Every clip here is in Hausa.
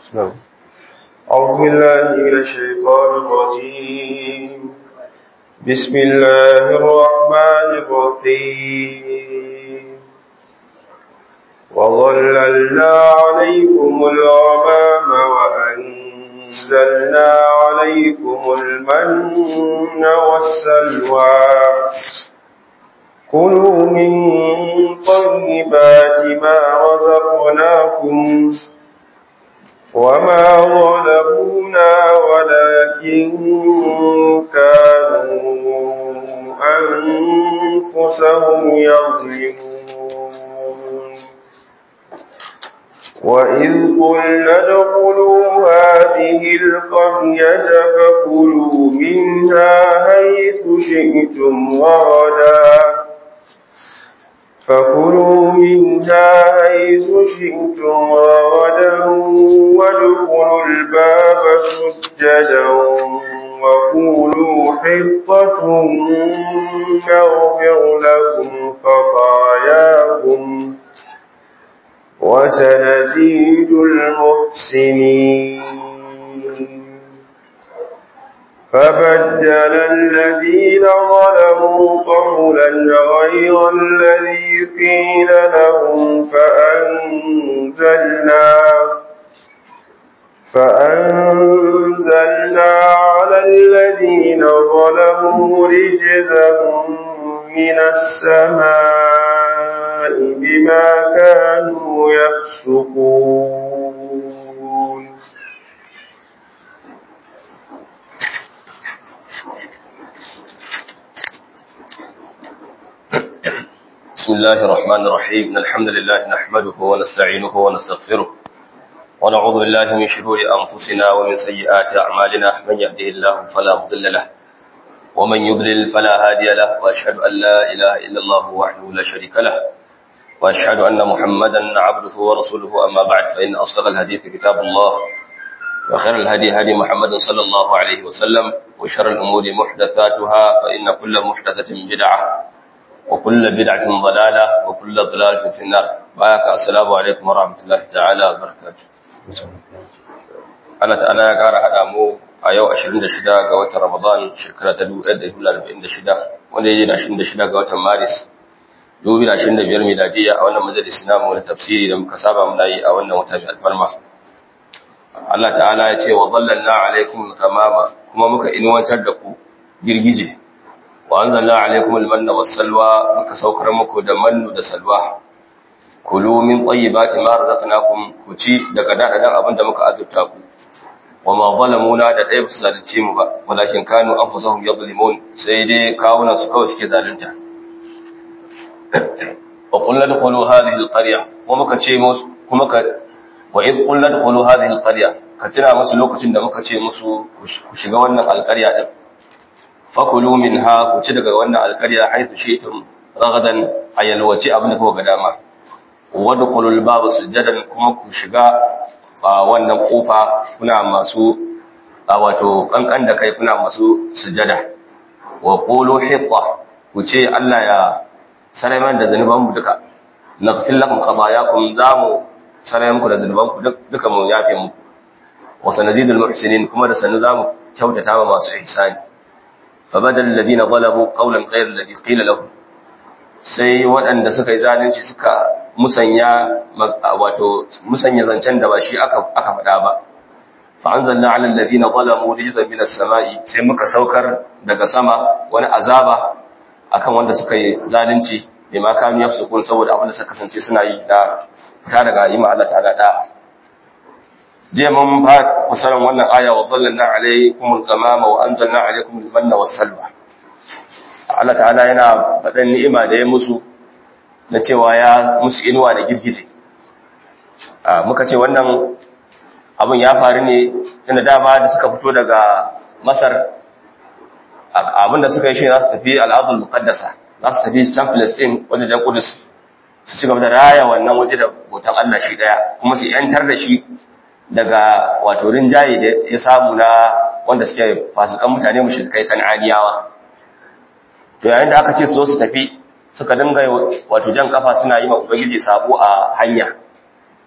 نعم. أعوذ بالله من الشيطان الرجيم. بسم الله الرحمن الرحيم. وظللنا عليكم الغمام وأنزلنا عليكم المن والسلوى كلوا من طيبات ما رزقناكم وما ظلمونا ولكن كانوا أنفسهم يظلمون. وإذ قلنا ادخلوا هذه القرية فكلوا منها حيث شئتم رغدا وادخلوا الباب سجدا وقولوا حطة نغفر لكم خطاياكم وسنزيد المحسنين. فبدل الذين ظلموا قولا غير الذي قيل لهم فأنزلنا على الذين ظلموا رجزا من السماء بما كانوا يفسقون. بسم الله الرحمن الرحيم. الحمد لله نحمده ونستعينه ونستغفره ونعوذ بالله من شرور أنفسنا ومن سيئات أعمالنا. من يهده الله فلا مضل له ومن يضلل فلا هادي له، وأشهد أن لا إله إلا الله وحده لا شريك له، وأشهد أن محمدا عبده ورسوله. أما بعد، فإن أصدق الحديث كتاب الله، وخير الهدي هدي محمد صلى الله عليه وسلم، وشر الأمور محدثاتها، فإن كل محدثة بدعة وكل بدعة ضلالة وكل ضلالة في النار. بارك السلام عليكم ورحمة الله تعالى وبركاته. Allah ta'ala ya ƙara haɗa mu a yau 26 ga watan Ramadan shekara ta 1446 wanda ya yi 26 ga watan Maris 2025 miladiya a wannan majalisi namu na tafsiri da muka saba muna yi a wannan wata mai alfarma. Allah ta'ala ya ce wa dhallalna alaikum tamama, kuma muka inuwantar da ku girgije. Wa anzalna alaikum almanna wassalwa, muka saukar muku da mannu da salwa. Kulu min tayyibati ma razaqnakum, ku ci daga dadadan abin da muka azurta ku. Wa ma zalamuna, da dai su zalunce mu ba, walakin kanu anfusahum yadhlimun, sai dai kawunan su kawai suke zalunta. Wa qul ladkhulu hadhihi alqarya, wa muka ce musu wa idh qul ladkhulu hadhihi alqarya, ka tuna musu lokacin da muka ce musu ku shiga wannan alqarya din. Fakulu minha, ku ci daga wannan alqarya haythu shi'tum ragadan, ayalwaci abin da kuka ga dama. Wadkhulul baba sujadan, kuma ku shiga wannan kofa kuna masu wato kankan da kai, kuna masu sujada. Wa qulu hitta, ku ce Allah ya sarayar da zanuban mu duka. Naghfir lakum khatayakum, zamu sarayar muku da zanuban ku duka, mu yafe muku. Wa sanazidul muhsinin, kuma da sanu zamu kyautata ma masu ihsani. Fabadal ladina zalamu qawlan ghayra alladhi qila lahum, sai waɗanda suka yi zalunci suka musanya zancen da ba shi aka faɗa ba. Fa anzalna 'ala alladhina zalamu rijzan minas sama'i, sai muka saukar daga sama wani azaba akan wanda suka yi zalunci, bima kanu yafsukun, saboda abin da suka kasance suna yi da fita daga yima Allah ta'ala da. Jiya mun fa kusaran wannan aya, wa dhallalna 'alaykumul ghamama wa anzalna 'alaykumul manna was-salwa. Allah ta'ala yana faɗan ni'ima da ya musu na cewa ya musu inuwa da girgije. Muka ce wannan abin ya faru ne tunda dama da suka fito daga Masar, abin da suka yi shi za su tafi al'adul muqaddasa, za su tafi can Palestine wajen Qudus, su ci gaba da raya wannan waje da bautan Allah shi daya, kuma su yantar da shi daga wato rinjaye da ya samu na wanda suke fasikan mutane mushrikai kan'aniyawa. To yayin da aka ce su zo su tafi, suka dinga wato jan kafa suna yi ma ubangiji sabo a hanya.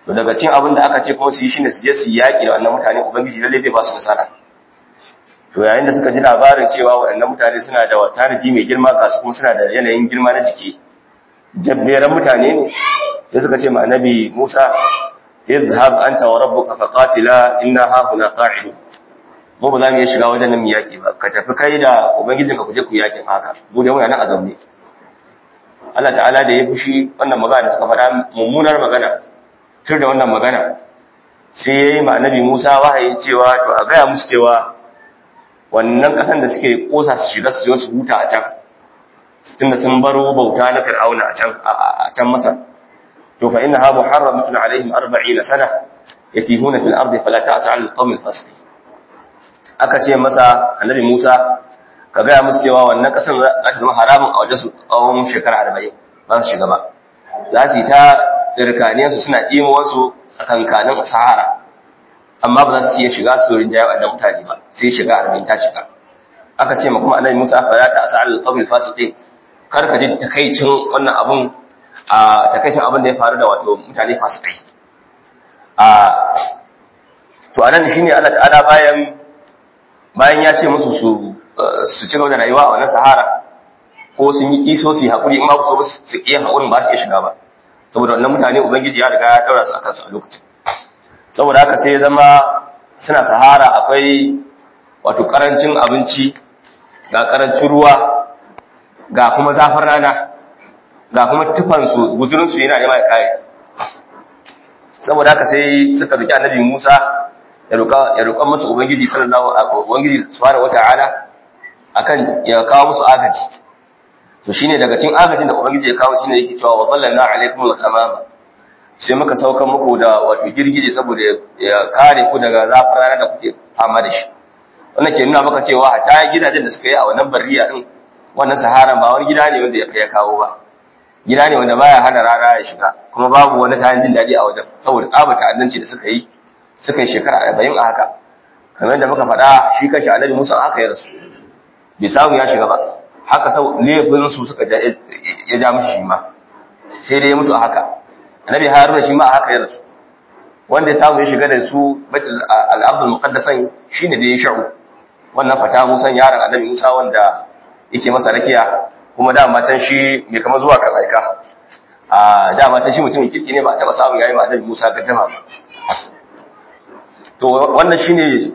to daga cikin abin da aka ce kuma su yi shine su je su yaki da wannan mutane ubangiji lalle bai ba su nasara to yayin da suka ji labarin cewa waɗannan mutane suna da tarihi mai girma ga su kuma suna da yanayin girma na jiki jabberan mutane ne sai suka ce ma annabi Musa idhhab anta wa rabbuka faqatila inna hahuna qa'idun mu ba za mu iya shiga wajen nan yaki ba ka tafi kai da ubangijinka ku je ku yakin haka mu da muna nan a zaune Allah ta'ala da ya fushi wannan magana da suka faɗa mummunar magana tur da wannan magana sai yayi ma annabi Musa wahayi cewa to a gaya musu cewa wannan kasan da suke kosa su shiga su je su huta a can tunda sun baro bauta na Fir'auna a can Masar to fa innaha muharramatun alaihim 40 sana yatihuna fil ardi fala ta'sa 'ala al-qawmi al-fasiqin aka ce masa annabi Musa ka ga musu cewa wannan kasan za ta zama haramun a wajen su tsawon shekara 40 ba su shiga ba za su yi ta tsirkaniyar su suna imuwar su tsakankanin Sahara amma ba za su iya shiga su rinjaye wannan mutane ba sai shiga 40 ta shiga aka ce ma kuma annabi Musa fala ta'sa 'ala al-qawmi al-fasiqin kar ka ji takaicin wannan abun a takaicin abin da ya faru da wato mutane fasikai to anan shine Allah ta'ala bayan ya ce musu su ci gaba da rayuwa a wannan Sahara ko sun yi kiso su yi hakuri in ba ku so su iya hakurin ba su iya shiga ba saboda wannan mutane ubangiji ya riga ya daura su akan su a lokacin saboda haka sai ya zama suna Sahara akwai wato karancin abinci ga karancin ruwa ga kuma zafin rana ga kuma tufansu guzurinsu yana nema ya kare saboda haka sai suka roki annabi Musa ya roƙa masa ubangiji subhanahu wata'ala akan ya kawo musu agaji to shine daga cikin agajin da ubangiji ya kawo shine yake cewa wa dhallalna alaykum al-ghamama sai muka sauka muku da wato girgije saboda ya kare ku daga zafin rana da kuke fama da shi wannan ke nuna maka cewa hatta gidajen da suka yi a wannan barriya din wannan Sahara ba wani gida ne wanda ya kai ya kawo ba gida ne wanda baya hana rana ya shiga kuma babu wani kayan jin daɗi a wajen saboda tsabar ta'addanci da suka yi shekara 40 a haka kamar da muka faɗa shi kanshi annabi Musa haka ya rasu bai samu ya shiga ba haka sau laifin su suka ya ja mishi shi ma sai dai ya mutu a haka annabi Haruna shi ma a haka ya rasu wanda ya samu ya shiga da su baitul al-abdul muqaddasan shine da ya sha'u wannan fata Musa yaron annabi Musa wanda yake masa rakiya kuma dama can shi mai kama zuwa kan aika dama can shi mutumin kirki ne ba a taba samun yayi ba annabi Musa gaddama ba to wannan shine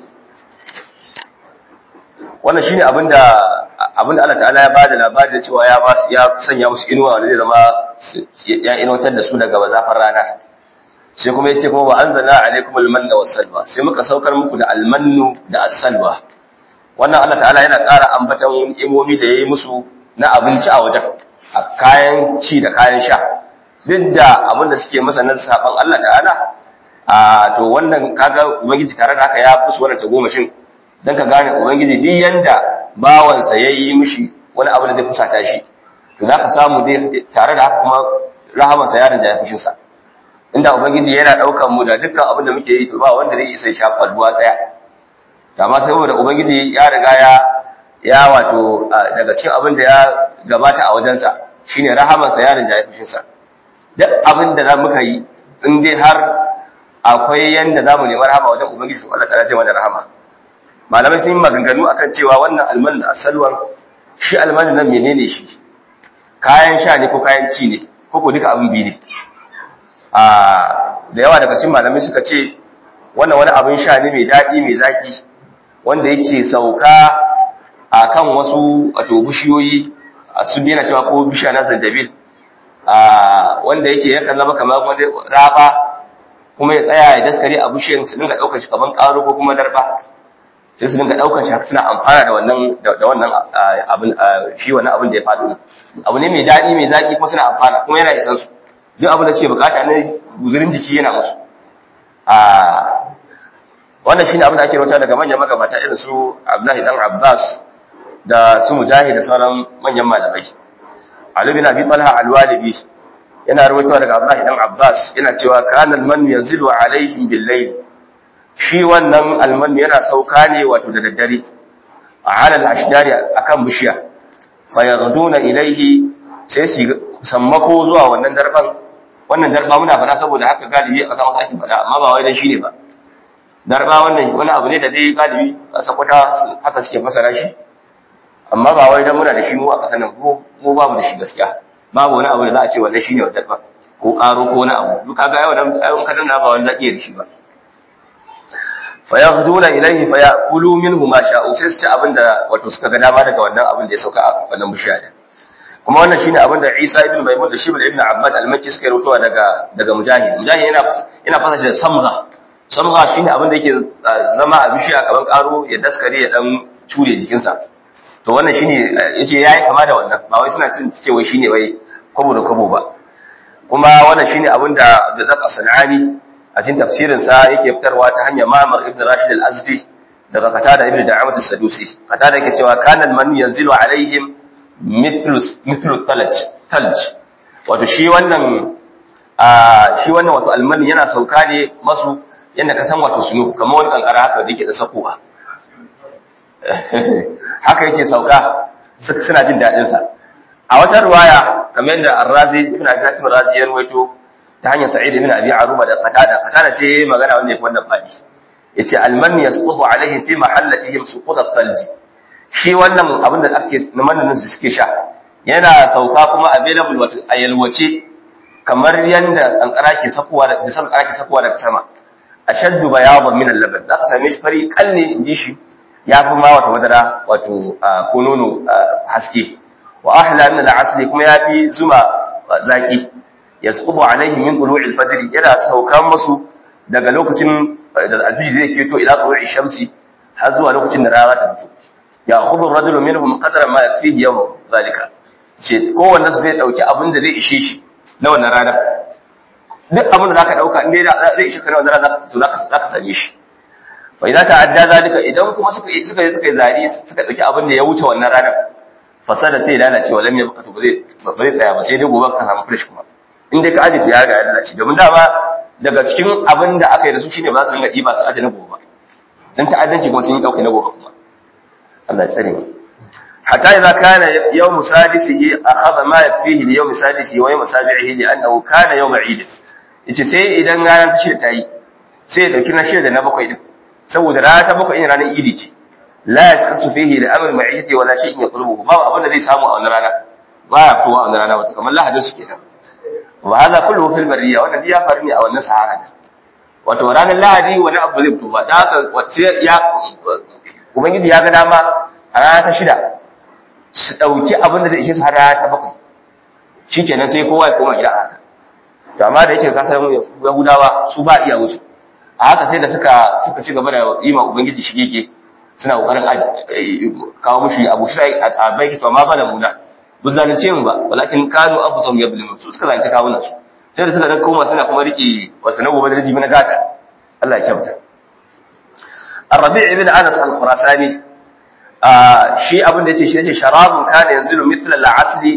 abinda Allah ta'ala ya bada labarin cewa ya sanya musu inuwa wanda zai zama ya inuwatar da su daga bazafar rana sai kuma yace kuma wa anzalna alaykumul manna was-salwa sai muka saukar muku da almannu da as-salwa wannan Allah ta'ala yana ƙara ambatan imomi da yayi musu na abinci a wajen a kayan ci da kayan sha duk da abin da suke masa nan saban Allah ta'ala to wannan kaga ubangiji tare da haka ya fusu wannan tagomashin dan ka gane ubangiji duk yanda bawansa yayi mishi wani abu da zai fusata shi to zaka samu dai tare da haka kuma rahamansa ya rinja ya fushin sa inda ubangiji yana daukan mu da dukkan abin da muke yi to ba wanda zai isa sha kwalwa daya amma saboda ubangiji ya riga ya wato daga cikin abin da ya gabata a wajensa shine rahamansa ya rinja ya fushin sa duk abin da za muka yi in dai har akwai yanda za mu nemi rahama wajen ubangiji su Allah ta'ala zai mana rahama malamai sun yi maganganu akan cewa wannan alman da asalwan shi alman nan menene shi kayan sha ne ko kayan ci ne ko duka abin biyu ne da yawa daga cikin malamai suka ce wannan wani abin sha ne mai daɗi mai zaki wanda yake sauka akan wasu wato bishiyoyi su dena cewa ko bishiya na zanjabil wanda yake yakan zama kamar wani raba kuma ya tsaya ya daskare a bishiyar su dinga daukar shi kaman karo ko kuma darba sai su dinga daukar shi suna amfana da wannan abin shi wannan abin da ya faɗo abu ne mai daɗi mai zaki kuma suna amfana kuma yana isan su duk abin da suke bukata ne guzurin jiki yana musu wannan shine abin da ake rawaita daga manyan magabata irin su Abdullahi dan Abbas da su Mujahid da sauran manyan malamai Ali bin Abi Talha al-Walibi yana rawaitowa daga Abdullahi dan Abbas yana cewa kana al-man yanzilu alaihim bil-layl shi wannan al-man yana sauka ne wato da daddare ala al-ashdari akan bishiya fa yaghduna ilayhi sai su sammako zuwa wannan darban wannan darba muna faɗa saboda haka galibi a ƙasa wasu ake faɗa amma ba wai dan shine ba darba wannan wani abu ne da dai galibi a sakwata haka suke fasara shi amma ba wai dan muna da shi mu a ƙasar nan mu babu da shi gaskiya babu wani abu da za a ce wannan shine darba ko ƙaro ko wani abu duk kaga yawan ayyukan kadan da ba wani zaki da shi ba fa yaghduna ilayhi fa ya'kulu minhu ma sha'u sai su ci abinda wato suka ga dama daga wannan abin da ya sauka a wannan bishiya din kuma wannan shine abin da Isa ibn Maimun da Shibl ibn Abbad al-Makki suka rawaitowa daga Mujahid yana fasa shi da samra shine abin da yake zama a bishiya kaman karo ya daskare ya dan cure jikinsa to wannan shine yace yayi kama da wannan ba wai suna cin cewa shine wai kwabo da kwabo ba kuma wannan shine abin da Abdurrazzaq As-Sanani a cikin tafsirin sa yake fitarwa ta hanyar Ma'mar ibn Rashid al-Azdi daga Qatada ibn Da'amat as-Sadusi Qatada yake cewa kana al-man yanzilu alaihim mithlu talj wato shi wannan wato almani yana sauka ne masu yanda ka san wato sunu kamar wani kankara haka da yake da sakowa haka yake sauka suna jin dadin sa a wata riwaya kamar yadda Ar-Razi ibn Abi Hatim Ar-Razi ya rawaito ta hanyar Sa'id ibn Abi Aruba da Qatada sai magana wanda yake wannan fadi yace alman yasqutu alaihi fi mahallatihim suqut at-talj shi wannan abin da ake namanin su suke sha yana sauka kuma available wato a yalwace kamar yanda kankara ke sakuwa da bisan kankara ke sakuwa daga sama ashaddu bayadan min al-laban zaka same shi fari kalle inji shi yafi ma wata madara wato ko nono haske wa ahla min al-asli kuma yafi zuma zaki yasqubu alayhi min tulu'i al-fajr yana saukan musu daga lokacin da al-fajr zai keto ila tulu'i shamsi har zuwa lokacin da rana ta fito ya khudhu ar-rajulu minhum qadra ma yakfihi yawm zalika ce kowanne su zai dauki abin da zai ishe shi na wannan rana duk abin da zaka dauka inda zai ishe ka na wannan rana to zaka same shi fa idan ta'adda zalika idan kuma suka yi zari suka dauki abin da ya wuce wannan rana fasada sai lalace walam yabqa to ba zai tsaya ba sai dai gobe ka samu fresh kuma in dai ka aje to ya ga ya lalace domin dama daga cikin abin da aka yi da su shine ba za su ringa diba su aje na gobe dan ta'addanci kuma sun yi dauke na gobe kuma Allah ya tsare mu hatta idza kana yawm sadisihi akhadha ma yakfihi li yawm sadisihi wa yawm sabi'ihi li annahu kana yawm 'id yace sai idan ranar ta shida tayi sai ya dauki na shida da na bakwai din saboda rana ta bakwai in ranar idi ce la yaskasu fihi li amr ma'ishati wala shay'in yatlubuhu ba abin da zai samu a wannan rana ba ya fitowa a wannan rana wata kamar lahadin su kenan wa hadha kulluhu fil barriya wannan ya faru ne a wannan sahara wato ranar lahadi wani abu zai fito ba dan haka sai ya ubangiji ya ga dama a rana ta shida su dauki abin da zai ishe su har rana ta bakwai shikenan sai kowa ya koma gida a haka to amma da yake kasar Yahudawa su ba iya musu a haka sai da suka ci gaba da yi ma ubangiji shigege suna kokarin kawo mushi abu sai a baiki to amma ba da muna bu zalunce mu ba walakin kanu anfusahum yadlimun su suka zalunci kawunan su sai da suka dan koma suna kuma rike wato na gobe da rijibi na gata Allah ya kyauta Ar-Rabi' ibn Anas al-Khurasani shi abin da yace shi yace sharabun kana yanzilu mithla al-asli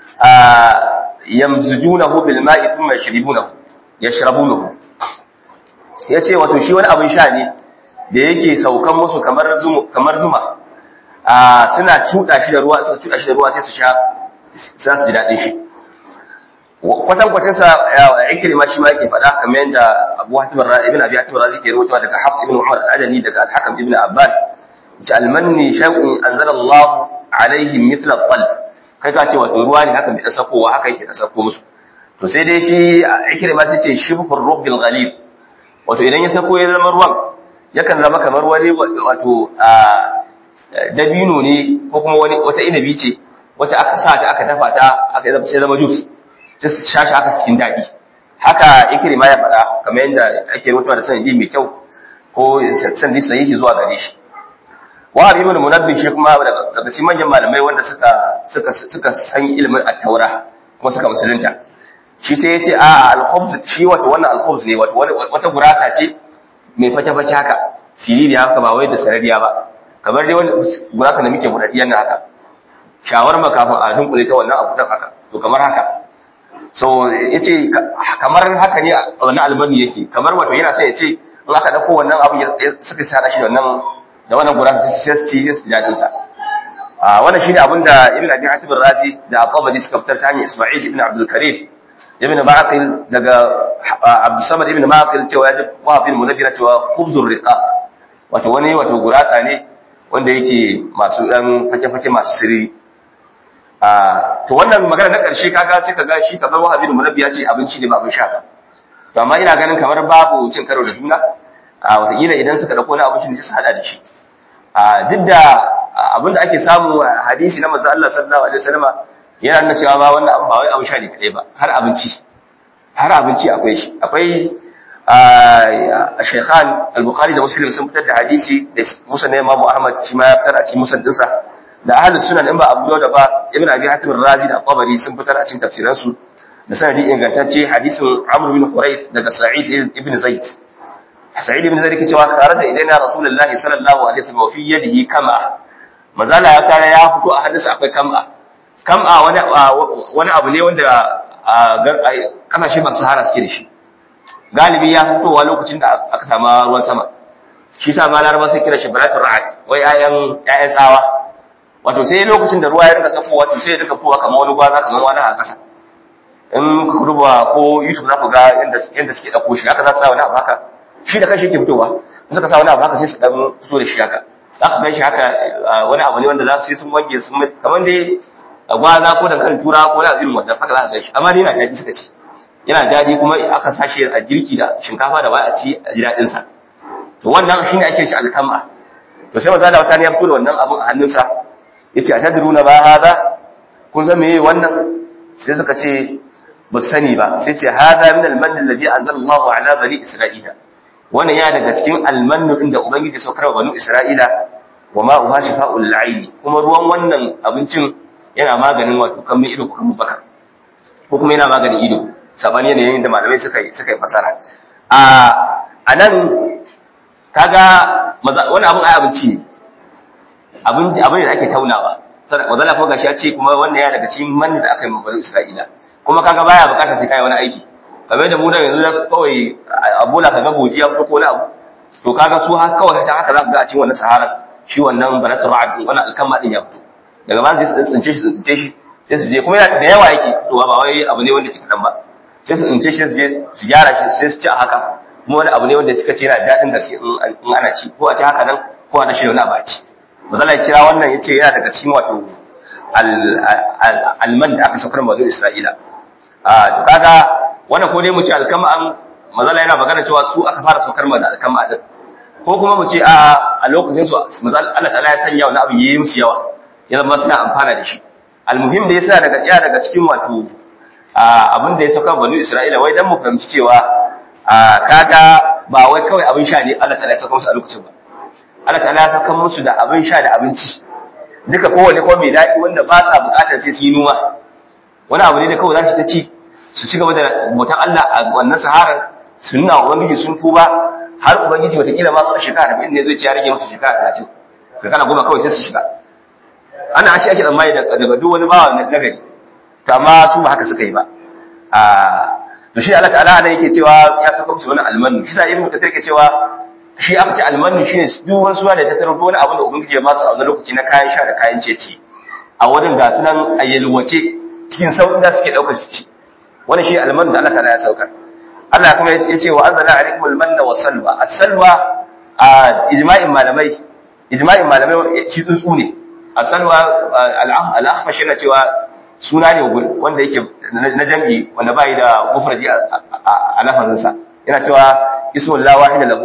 yamzujunahu bil ma'i thumma yashrabunahu yace wato shi wani abin sha ne da yake saukan musu kamar zuma suna cuda shi da ruwa suka cuda shi da ruwa sai su sha za su ji dadin shi kwatankwacin sa Ikrima shi ma yake faɗa kamar yadda Abu Hatim ibn Abi Hatim Razi ke rawaitowa daga Hafs ibn Umar al-Adani daga Al-Hakam ibn Abban yace al-manni shay'un anzala Allah alaihim mithla al-qalb kai ka ce wato ruwa ne haka mai dasakowa haka yake dasako musu to sai dai shi Ikrima sai ce shibfur rubbil ghalib wato idan ya sako ya zama ruwan yakan zama kamar wani wato dabino ne ko kuma wata inabi ce wacce aka sa ta aka dafa ta aka sai zama juice sai su sha shi haka cikin daɗi haka Ikrima ya faɗa kamar yadda ake rubuta da sanadi mai kyau ko sanadi sai shi zuwa gare shi Wahab ibn Munabbih shi kuma daga cikin manyan malamai wanda suka san ilimin at-Taura kuma suka musulunta shi sai yace a al-khubz shi wato wannan al-khubz ne wato wata gurasa ce mai fata-fata haka siririya haka ba wai da sarariya ba kamar dai wani gurasa da muke budaddiyan nan haka shawarma kafin a dunkule ta wannan abu dan haka to kamar haka so yace kamar haka ne wannan albani yake kamar wato yana sai yace in aka dauko wannan abu suka sada shi da wannan gurasa sai su ci sai dadin sa wannan shine abinda Ibn Abi Hatim Razi da At-Tabari suka fitar ta hanyar Isma'il ibn Abdul Karim ibn Ma'qil daga Abdus Samad ibn Ma'qil cewa ya ji Wahab bin Munabbih cewa khubzur riqa wato gurata ne wanda yake masu dan fake-fake masu sirri. To wannan magana na ƙarshe kaga sai kaga shi kamar Wahab bin Munabbih ya ce abinci ne ba abin sha ba. To amma ina ganin kamar babu cin karo da juna. Wataƙila idan suka dauko na abinci ne sai su hada da shi. Duk da abinda ake samu a hadisi na manzo Allah sallallahu alaihi wasallam yana nuna cewa ba wannan abin ba wai abin sha ne kadai ba, har abinci akwai shi. Akwai Shaykhan al-Bukhari da Muslim sun fitar da hadisi da Musnad Imam Ahmad shi ma ya fitar a cikin musnad dinsa, da Ahlus Sunan in ba Abu Dawud ba Ibn Abi Hatim ar-Razi da Tabari sun fitar a cikin tafsiran su da sanadi ingantacce hadisin Amr bin Hurayth daga Sa'id ibn Zaid. Sa'id ibn Zaid ke cewa kharaja ilaina Rasulullahi sallallahu alaihi wasallam fi yadihi kama. Mazala ya kare ya fito a hannunsa akwai kam'a wani abu ne wanda kasashe masu sahara suke da shi. Galibi ya fitowa lokacin da aka sama ruwan sama. Shi sa ma Laraba sai kira shi baratul ra'ad, wai ƴaƴan tsawa. Wato sai lokacin da ruwa ya rinka safowa to sai ya rinka fitowa kamar wani gwaza kamar wani a ƙasa. In ku duba ko YouTube za ku ga yanda suke dauko shi, haka za su sa wani abu haka. Shi da kanshi yake fitowa. In suka sa wani abu haka sai su dan fito da shi haka. Za ka gan shi haka wani abu ne wanda za su yi sun wanke sun kamar dai gwaza ko da kan tura ko da irin wanda haka za ka gan shi. Amma dai yana daɗi suka ce. Yana daɗi kuma aka sashi a girki da shinkafa da waya a ci a ji daɗin sa. To wannan shine ake shi alkama. To sai manzo Allah ya fito da wannan abun a hannunsa. Yace atadruna ba hada? Kun san meye wannan? Sai suka ce ba sani ba. Sai ce hada min al-mann alladhi anzala Allahu ala bani Isra'ila. Wannan ya daga cikin almannu inda ubangiji saukar wa banu Isra'ila wa ma'uha shifa'ul la'ini. Kuma ruwan wannan abincin yana maganin wato kamar ido ko kamar baka. Ko kuma yana maganin ido. Sabani yanayin da malamai suka yi fasara. A nan kaga wani abin ai abinci ne. Abin da ake taunawa. Wadala ko gashi ya ce kuma wannan ya daga cikin manni da aka yi banu Isra'ila. Kuma kaga baya bukatar sai kai wani aiki. Kamar da mu da yanzu kawai abola kaga gojiya ko wani abu. To kaga su har kawai sai haka za ka ga a cikin wannan sahara shi wannan baratul ra'd wannan alkama din ya fito. Daga ba sai su tsince shi sai su je kuma da yawa yake fitowa ba wai abu ne wanda ke kadan ba. Sai su tsince shi su je su gyara shi sai su ci a haka. Kuma wani abu ne wanda suka ce yana daɗin gaske in ana ci ko a ci haka nan ko a dashi da wani abu a ci. Mazala ya kira wannan ya ce yana daga cikin wato alman da aka saukar mazo Isra'ila. To kaga wannan ko dai mu ce alkama'an mazala yana magana cewa su aka fara saukar da alkama'a din. Ko kuma mu ce a lokacin su mazala Allah ta'ala ya sanya wani abu yayi musu yawa. Ya zama suna amfana da shi. Almuhim da yasa daga cikin wato abin da ya saukar banu Isra'ila wai dan mu fahimci cewa kaga ba wai kawai abin sha ne Allah ta'ala ya saukar musu a lokacin ba. Allah ta'ala ya saka musu da abin sha da abinci duka kowanne kuma mai daɗi wanda ba sa buƙatar sai su yi noma wani abu ne da kawai za su ta ci su ci gaba da bautan Allah a wannan sahara su nuna wa ubangiji sun tuba har ubangiji wataƙila ma a shekara 40 ne zai ce ya rage musu shekara 30 shekara 10 kawai sai su shiga ana shi ake tsammani daga duk wani bawa na gari to amma su ba haka suka yi ba to shi Allah ta'ala ne yake cewa ya saka musu wani almanu shi sa ibnu kathir yake cewa shi aka ce almanu shine duk wani suwa da ta tattaro duk wani abin da ubangiji ya ba su a wani lokaci na kayan sha da kayan ceci a wajen ga sunan ayyalwace cikin sauƙi da suke daukar su ci wannan shi almanu da Allah ta'ala ya saukar Allah kuma ya ce wa anzala alaykum almanna wa salwa as-salwa a ijma'in malamai shi tsuntsu ne as-salwa al-akhfash yana cewa suna ne wanda yake na jam'i wanda bai da mufradi a lafazinsa yana cewa ismul la wahida lahu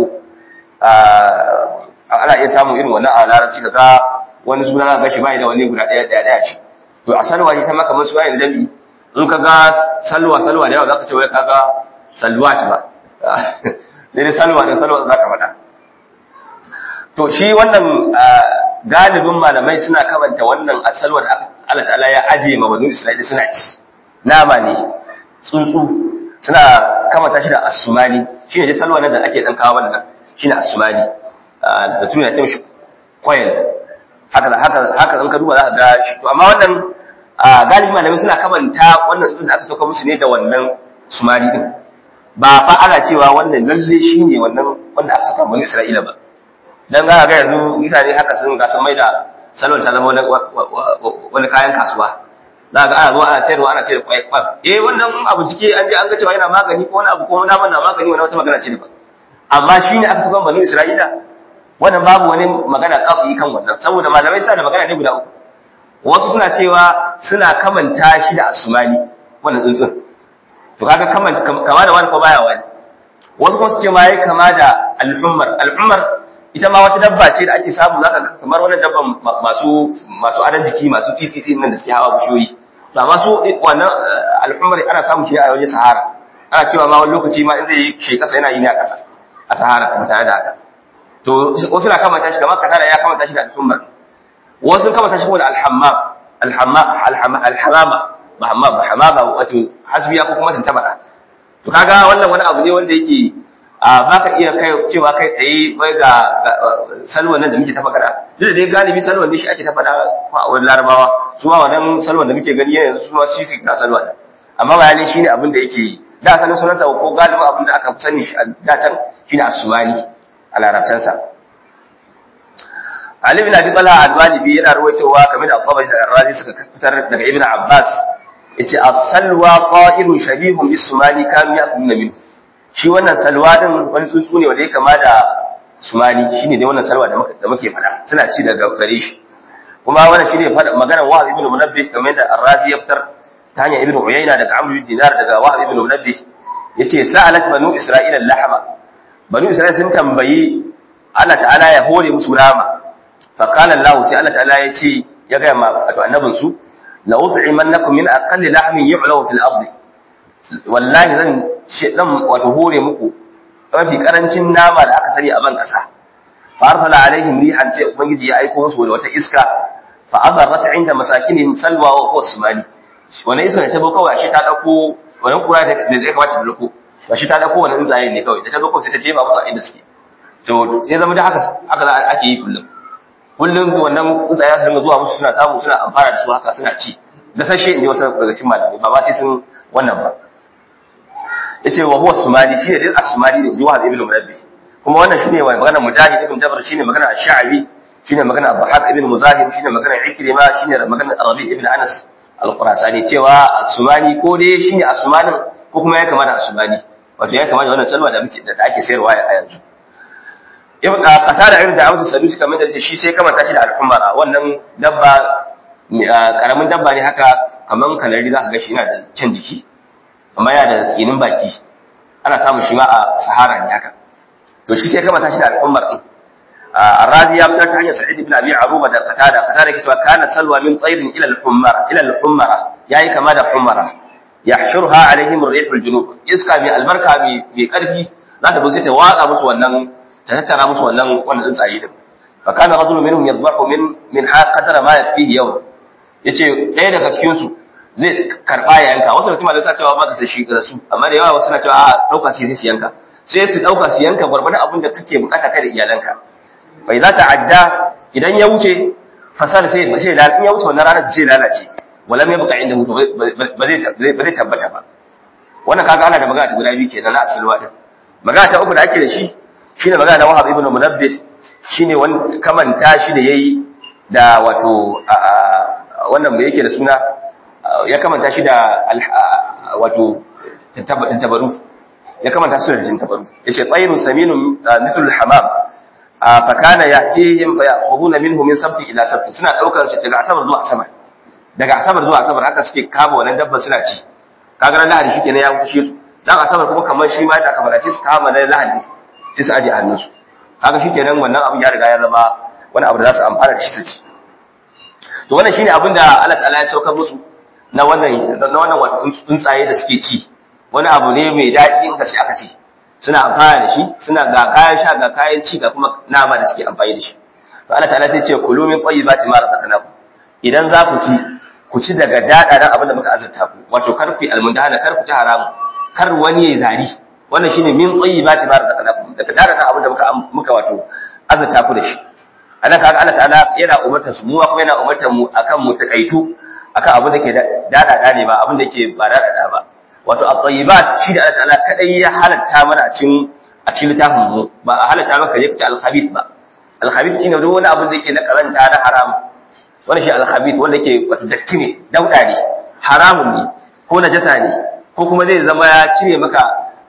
ana iya samun irin wannan a larabci kaga wani suna ga shi bai da wani guda daya ce to a salwa ita ma kamar suna ne jam'i in kaga salwa da yawa zaka ce wai kaga salwat ba dai salwa zaka faɗa to shi wannan galibin malamai suna kamanta wannan asalwa da Allah ta'ala ya aje ma banu Isra'ila suna ci nama ne tsuntsu suna kamanta shi da asumani shine dai salwa nan da ake dan kawo wannan shine asumani da tuna ce mishi coil haka in ka duba za ka ga shi to amma wannan galibin malamai suna kamanta wannan tsuntsu da aka sauka musu ne da wannan sumari din ba fa ana cewa wannan lalle shine wannan wanda aka sauka banu Isra'ila ba dan ga yanzu mutane haka sun ga sun maida salon ta zama wani kayan kasuwa za ga ana zuwa ana sayarwa ana sayar kwai wannan abu cike an je an ga cewa yana magani ko wani abu ko naman na magani wannan wata magana ce ba amma shine aka tukan banu Isra'ila wannan babu wani magana kafi kan wannan saboda malamai suna da magana ne guda uku wasu suna cewa suna kamanta shi da asmani wannan tsuntsun to kaga kama da wani ko baya wani wasu kuma su ce ma yayi kama da al-hummar ita ma wata dabba ce da ake samu zaka ga kamar wannan dabban masu adan jiki masu tsitsitsi nan da suke hawa bishiyoyi to amma su wannan al-hummar ana samu shi a wajen Sahara ana cewa ma wani lokaci ma in zai yi shi kasa yana yi ne a kasa a Sahara kuma tare da haka to wasu na kamanta shi kamar kasara ya kamanta shi da al-hummar wasu kamanta shi kuma da al-hamama wato hasbiya ko kuma tantabara to kaga wannan wani abu ne wanda yake baka iya kai cewa kai tsaye wai ga salwan nan da muke ta magana duk da dai galibi salwan ne shi ake ta faɗa a wurin Larabawa su ma wannan salwan da muke gani yanzu su ma shi su kira salwan amma bayani shine abin da yake da sanin sunansa ko galibi abin da aka sani shi da can shine as-sumani a larabcansa Ali bin Abi Talha al-Walibi yana ruwaitowa kamar da Al-Tabari da Ar-Razi suka fitar daga Ibn Abbas yace as-salwa qa'irun shabihun bis-sumani kam ya'kuluna minhu shi wannan salwa din wani tsuntsu ne wanda ya kama da sumani shine dai wannan salwa da muke fada suna ci daga gare shi kuma wannan shine maganar Wahab ibn Munabbih kamar da Ar-Razi ya fitar ta hanyar Ibn Uyayna daga Amr ibn Dinar daga Wahab ibn Munabbih yace sa'alat banu Isra'ila al-lahma banu Isra'ila sun tambayi Allah ta'ala ya hore musu rama fa qala Allah sai Allah ta'ala ya ce ya ga wato annabin su la ut'imannakum min aqalli lahmin yu'law fil ardi wallahi zan wato hore muku mafi karancin nama da aka sani a ban kasa fa arsala alaihim rihan sai ubangiji ya aika musu da wata iska fa adarrat inda masakinihim salwa wa huwa sumani wannan iska da ta zo kawai shi ta dauko wannan kura da zai kamata ta dauko ba shi ta dauko wannan tsaye ne kawai da ta zo kawai sai ta jefa musu a inda suke to sai zama da haka ake yi kullum wannan tsaye su ringa zuwa musu suna samu suna amfana da su haka suna ci da sashe inji wasu daga cikin malamai ba sai sun wannan ba yace wa huwa sumali shine dai as-sumali ne Wahab ibn Munabbih kuma wannan shine magana Mujahid ibn Jabr shine magana Ash-Sha'bi shine magana Abdahak ibn Muzahim shine magana Ikrima shine magana Rabi ibn Anas al-Khurasani cewa as-sumali ko dai shine as-sumanin ko kuma ya kama da as-sumali wato ya kama da wannan salwa da muke da ake sayarwa a yanzu ibn qatada ibn Dawud as-Sadusi kamar da shi sai kamar tashi da al-humara wannan dabba karamin dabba ne haka kaman kanari zaka ga shi yana da kyan jiki amma yana da tsinin baki ana samun shi ma a Sahara ne haka to shi sai kama tashi da al-humar din Ar-Razi ya fitar ta hanyar Sa'id ibn Abi Aruba da Qatada ke cewa kana salwa min tayrin ila al-humara yayi kama da humara yahshurha alaihim ar-rih al-junub iska mai albarka mai karfi za ta zo sai ta waka musu wannan ta tattara musu wannan tsuntsaye din fa kana rajulun minhum yadhahu min ha qadara ma yakfihi yawm yace ɗaya daga cikin su zai karba yanka wasu mutum da sa cewa ba ka shi da su amma da yawa wasu na cewa a dauka sai su yanka sai su dauka su yanka gurbanin abin da kake bukata kai da iyalanka fa idza ta'adda idan ya wuce fasal sai in ya wuce wannan ranar sai lalace walam yabqa inda mutu ba zai tabbata ba wannan kaga ana da magana ta guda biyu kenan na asalwa din magana ta uku da ake da shi shine magana na Wahab ibn Munabbih shine wani kamanta shi da yayi da wato wannan bai yake da suna ya kamanta shi da wato tabaru ya kamanta su da tabaru yace tayrun saminun mithlu al-hamam fa kana yatihim fa ya'khuduna minhu min sabti ila sabti suna daukar shi daga asabar zuwa asabar haka suke kama wannan dabban suna ci kaga ran lahadi shikenan ya wuce su dan asabar kuma kamar shi ma da aka fara shi su kama na lahadi sai su aje hannunsu kaga shikenan wannan abin ya riga ya zama wani abu da za su amfana da shi su ci to wannan shine abin da Allah ta'ala ya saukar musu na wannan wato tsuntsaye da suke ci wani abu ne mai daɗi in gaske aka ci suna amfana da shi suna ga kayan sha ga kayan ci ga kuma nama da suke amfani da shi to Allah ta'ala sai ce kulu min tayyibati ma razaqnakum idan za ku ci daga dadadan abin da muka azurta ku wato kar ku yi almundahana kar ku ci haramu kar wani ya zari wannan shine min tayyibati ma razaqnakum daga dadadan abin da muka wato azurta ku da shi anan kaga Allah ta'ala yana umarta su mu kuma yana umarta mu akan mu takaitu akan abin da ke dadada ne ba abin da ke ba dadada ba wato at-tayyibat shi da Allah ta'ala kadai ya halatta mana a cikin littafin mu ba a halatta maka je ka ci al-khabith ba al-khabith shine duk wani abin da yake na karanta na haram wannan shi al-khabith wanda yake wato datti ne dauda ne haramun ne ko najasa ne ko kuma zai zama ya cire maka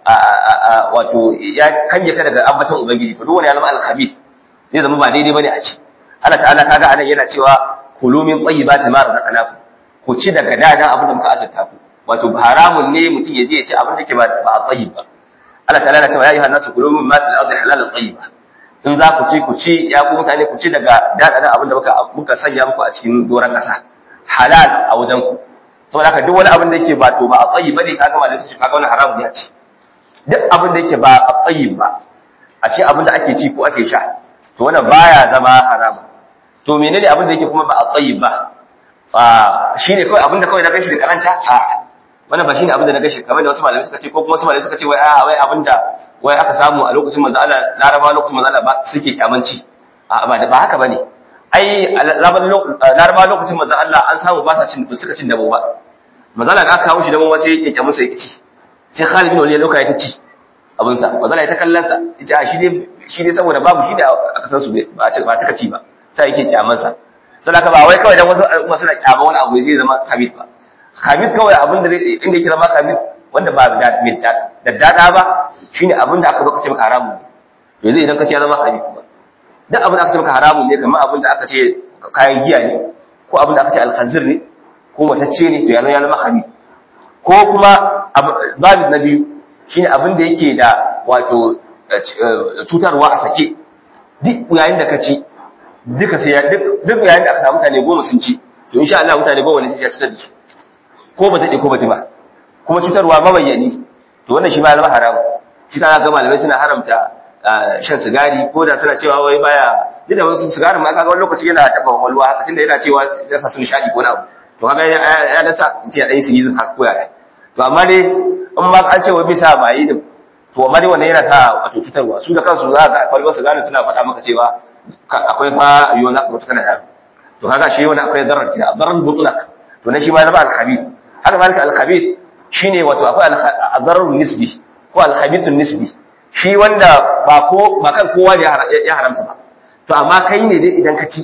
wato ya kange ka daga ambaton ubangiji to duk wani ya zama al-khabith zai zama ba daidai bane a ci Allah ta'ala kaga anan yana cewa kulu min tayyibati ma razaqnakum ku ci daga dadan abin da muka azurta ku wato haramun ne mutum ya je ya ci abin da ke ba a tayyib ba Allah ta'ala yana cewa ya ayyuhan nasu kulu mimma fil ardi halalan tayyiba in za ku ci ya ku mutane ku ci daga dadan abin da muka sanya muku a cikin doran kasa halal a wajen ku saboda haka duk wani abin da yake ba to ba a tayyib bane kaga malai sai kaga wannan haramun ya ci duk abin da yake ba a tayyib ba a ce abin da ake ci ko ake sha to wannan baya zama haramun to menene abin da yake kuma ba a tayyib ba shine kawai abin da kawai na gashi da karanta wannan ba shine abin da na gashi kamar da wasu malamai suka ce ko kuma wasu malamai suka ce wai abin da wai aka samu a lokacin manzo Allah Laraba lokacin manzo Allah ba suke kyamanci ba haka bane ai Laraba lokacin manzo Allah an samu ba sa cin suka cin dabo ba manzo Allah aka kawo shi dabo sai ya kyamu sai ya ci sai Khalid bin Walid lokacin ya ta ci abin sa manzo Allah ya ta kallon sa yace a shi ne saboda babu shi da aka san su ba cika ci ba sai yake kyaman sa saboda ba wai kawai dan wasu suna kyama wani abu zai zama khabith ba khabith kawai abin da inda yake zama khabith wanda ba da dada ba shine abin da aka baka ce maka haramun ne yanzu idan ka ce ya zama khabith ba duk abin da aka ce maka haramun ne kamar abin da aka ce kayan giya ne ko abin da aka ce alkhanzir ne ko matacce ne to ya zama khabith ko kuma babu na biyu shine abin da yake da wato cutarwa a sake duk yayin da ka ci duka sai duk yayin da aka samu mutane 10 sun ci to insha Allah mutane 10 ne sai ya cutar da su ko ba dade ko ba jima kuma cutarwa mabayyani to wannan shi ma zama haramu shi ta ga malamai suna haramta shan sigari ko da suna cewa wai baya da wasu sigarin ma kaga wani lokaci yana taba walwa haka tunda yana cewa ya sa su nishadi ko na abu to kaga ya dasa mutum ya dai su yi zuka ko ya to amma dai in ma an ce wai bisa bayi din to amma dai wannan yana sa wato cutarwa su da kansu za ka kwalbar sigarin suna faɗa maka cewa akwai fa yiwu na kuma kana yaro to kaga shi wani akwai darar kina darar mutlaq to na shi ma zama al-khabith haka zalika al-khabith shine wato akwai al-darar nisbi ko al-khabithun nisbi shi wanda ba kan kowa ne ya haramta ba to amma kai ne dai idan ka ci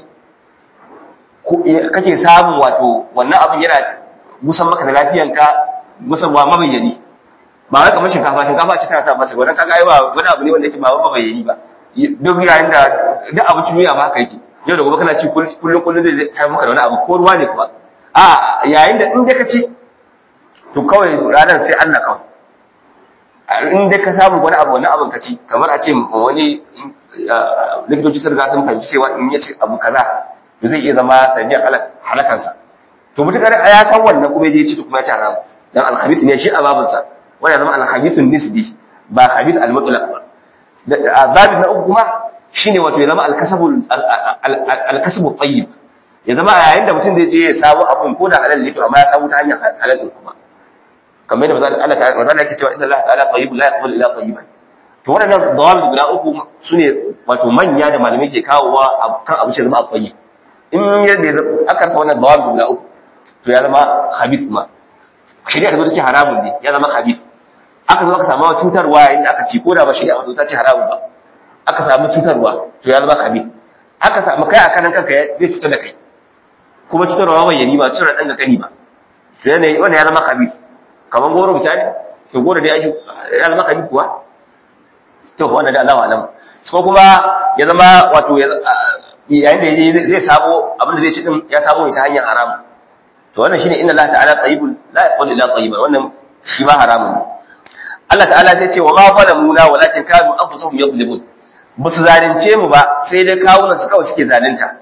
kake samun wato wannan abin yana musan maka da lafiyanka musamman mabayyani ba wai kamar shinkafa ce tana sa masa wannan kaga ai ba wani abu ne wanda yake ba mabayyani ba duk yayin da duk abincin miya ba haka yake yau da gobe kana ci kullun zai kai maka da wani abu ko ruwa ne kuma yayin da in dai ka ci to kawai ranar sai Allah kawai in dai ka samu wani abu wani abin ka ci kamar a ce wani likitoci sun riga sun fahimci cewa in ya ci abu kaza to zai iya zama sanadiyar halakansa to mutukar ya san wannan kuma ya ci to kuma ya ci haramu dan alkhabith ne shi a babinsa wanda zama alkhabithun nisbi ba khabith almutlaq ba babin na uku kuma shine wato ya zama alkasbu tayyib ya zama a yayin da mutum zai je ya samu abun ko da halal ne to amma ya samu ta hanyar halal din kuma kamar yadda Allah ta'ala manzo yake cewa inna Allah ta'ala tayyibun la yaqbalu illa tayyiban to wannan dawal guda uku sune wato manya da malamai ke kawowa kan abu ce zama tayyib in yadda aka rasa wannan dawal guda uku to ya zama khabith kuma shari'a ta zo ta ce haramun ne ya zama khabith aka zo aka samu cutarwa yayin da aka ci ko da ba shari'a ta ce haramun ba aka samu cutarwa to ya zama khabith aka samu kai akan kanka zai cutar da kai kuma cutarwa bai yani ba cutar dan ga kani ba sai ne wannan ya zama khabith kaman goro misali to goro dai ake ya zama khabith kuwa to wannan da Allah alam ko kuma ya zama wato yayin da zai sabo abin da zai ci din ya sabo ne ta hanyar haram to wannan shine inna Allah ta'ala tayyibun la yaqbalu illa tayyiban wannan shi ma haramun ne Allah ta'ala sai ce wa ma zalamuna walakin kanu anfusuhum yadhlibun ba su zalunce mu ba sai dai kawunan su kawai suke zalunta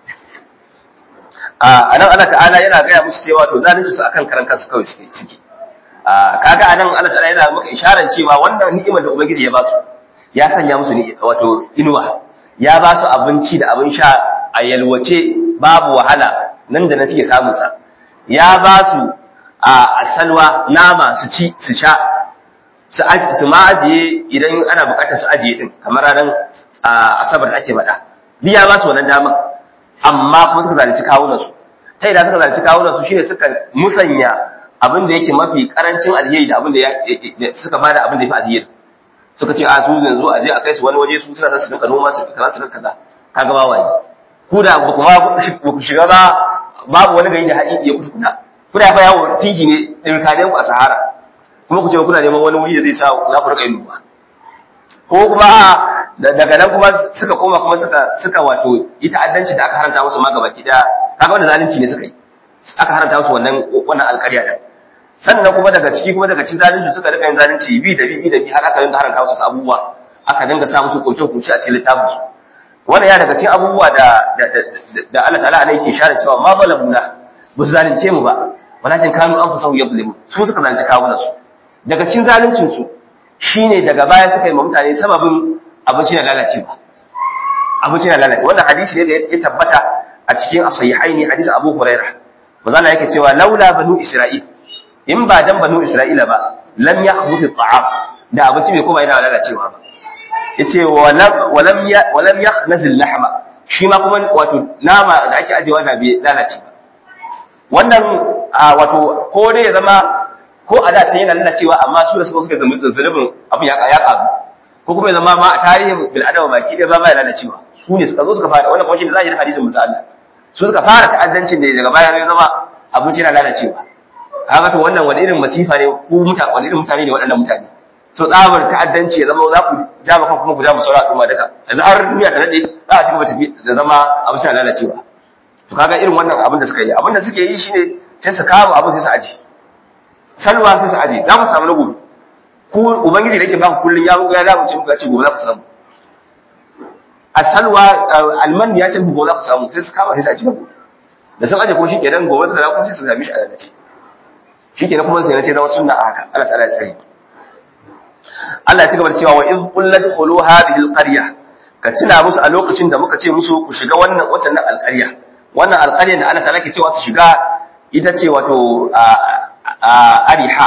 anan Allah ta'ala yana gaya musu cewa to zalunci su akan karan kansu kawai suke kaga anan Allah ta'ala yana maka isharar cewa wannan ni'imar da ubangiji ya ba su ya sanya musu wato inuwa ya ba su abinci da abin sha a yalwace babu wahala nan da nan suke samun sa ya ba su a salwa nama su ci su sha su ma ajiye idan ana bukatar su ajiye din kamar ranar asabar da ake faɗa biya ba su wannan dama amma kuma suka zalunci kawunan su ta idan suka zalunci kawunan su shine suka musanya abin da yake mafi karancin alheri da abin da suka bada abin da yafi alheri suka ce a su yanzu aje a kai su wani waje su suna son su dinka noma su kaza su kaza kaga ba wani ku da ba ku shiga ba babu wani gari da haɗi ya kutukuna kuna fa yawo tiki ne dirkanen ku a Sahara kuma ku ce kuna neman wani wuri da zai sa za ku rika yin noma ko kuma daga nan kuma suka koma kuma suka wato ita addanci da aka haranta musu ma gabaki da kaga wannan zalunci ne suka yi aka haranta musu wannan alƙarya da sannan kuma daga cikin zalunci suka rika yin zalunci bi da bi har aka dinga haranta musu abubuwa aka dinga sa musu koke a cikin littafin su wannan ya daga cikin abubuwa da Allah ta'ala ne yake share cewa ma zalamuna ba zalunce mu ba walakin kanu anfusahu yadhlimu su suka zalunci kawunan su daga cikin zaluncin su shine daga baya suka yi mutane sababin abinci na lalacewa wannan hadisi ne da ya tabbata a cikin as-sahihaini hadisi Abu Hurairah manzo Allah yake cewa laula banu Isra'il in ba dan banu Isra'ila ba lam yakhbuth at-ta'am da abinci bai kuma yana lalacewa ba yace walam yakhnaz al-lahma shi ma kuma wato nama da ake ajewa da bai lalace ba wannan wato ko dai ya zama ko a da yana lalacewa amma su da suka zama zalubin abin ya karu ko kuma ya zama ma a tarihin bil adama baki da ba ya lalacewa su ne suka zo suka fara wannan kuma shi da zahirin hadisin musa Allah su suka fara ta'addancin da daga baya ya zama abinci yana lalacewa kaga to wannan wani irin masifa ne wani irin mutane ne waɗannan mutane so tsabar ta'addanci ya zama za ku ja maka kuma ku ja mu saura al'umma duka yanzu har duniya ta nade za a ci gaba tafi da zama abinci yana lalacewa to kaga irin wannan abin da suka yi abin da suke yi shine sai su kawo abin sai su aji salwa sai su aji za mu samu na gobe ku ubangiji da yake ba ku kullun ya za mu ci muku ya ce gobe za ku samu a salwa alman ya ce gobe za ku samu sai su kama sai su aji na gobe da sun aje ko shi kenan gobe suka dawo sai su sami shi a lalace shi kenan kuma sai na wasu sunna a haka Allah ta'ala ya tsare Allah ya ci gaba da cewa wa in qul ladkhulu hadhihi alqarya ka tuna musu a lokacin da muka ce musu ku shiga wannan alqarya wannan alqarya da Allah ta'ala ke cewa su shiga ita ce wato Ariha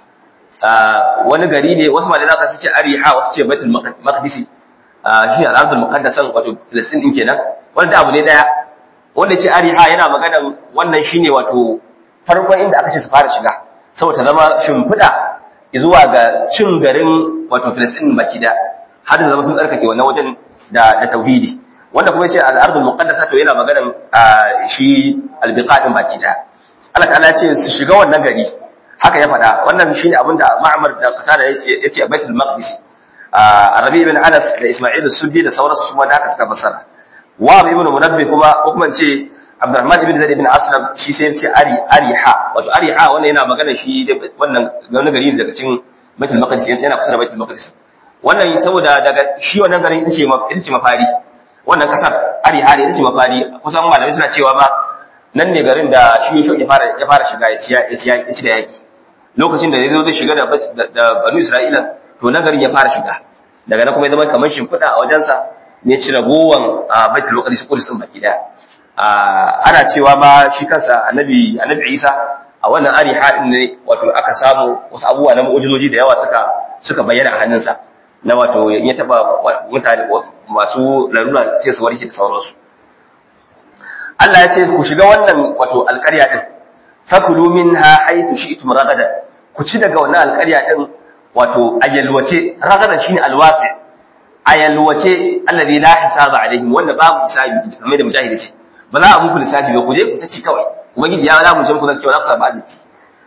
wani gari ne wasu malama ka ce Ariha wasu ce Baitul Maqdis shi al-Ardul Muqaddasan wato Palestine din kenan wanda abu ne daya wanda ce Ariha yana magana wannan shine wato farkon inda aka ce su fara shiga saboda zama shimfida zuwa ga cin garin wato Palestine baki da har da zama sun tsarkake wannan wajen da tauhidi wanda kuma yace al-ardul muqaddasa to yana magana shi al-biqadin baki da Allah ta'ala ya ce su shiga wannan gari haka ya faɗa wannan shine abinda Ma'mar da Qatada yace a Baitul Maqdis Arabi ibn Anas da Isma'il as-Suddi da sauransu su ma da haka suka fassara wa ibn Munabbih kuma ko kuma ce Abdurrahman ibn Zaid ibn Aslam shi sai yace Ariha wato Ariha wannan yana magana shi wannan wani gari daga cikin Baitul Maqdis yana kusa da Baitul Maqdis wannan saboda daga shi wannan garin ita ce mafari wannan kasar Ariha ne ita ce mafari kusan malamai suna cewa ma nan ne garin da shi ya fara shiga ya ci da yaki lokacin da yazo zai shiga da Banu Isra'ila to nan garin ya fara shiga daga nan kuma ya zama kamar shimfiɗa a wajensa ne ci ragowan Baitul Maqdis Qudus din baki daya ana cewa ma shi kansa annabi Isa a wannan Ariha din ne wato aka samu wasu abubuwa na mu'jizoji da yawa suka bayyana a hannunsa na wato ya taba mutane masu larura sai su warke da sauransu Allah ya ce ku shiga wannan wato alƙarya din fakulu minha haythu shi'tum ragadan ku ci daga wannan alƙarya din wato ayalwace ragadan shine alwasi ayalwace alladhi la hisaba alaihim wanda babu hisabi kamar da mujahidi ce ba za a muku lissafi ba ku je ku ta ci kawai ubangiji ya za mu je muku zan cewa za ku samu arziki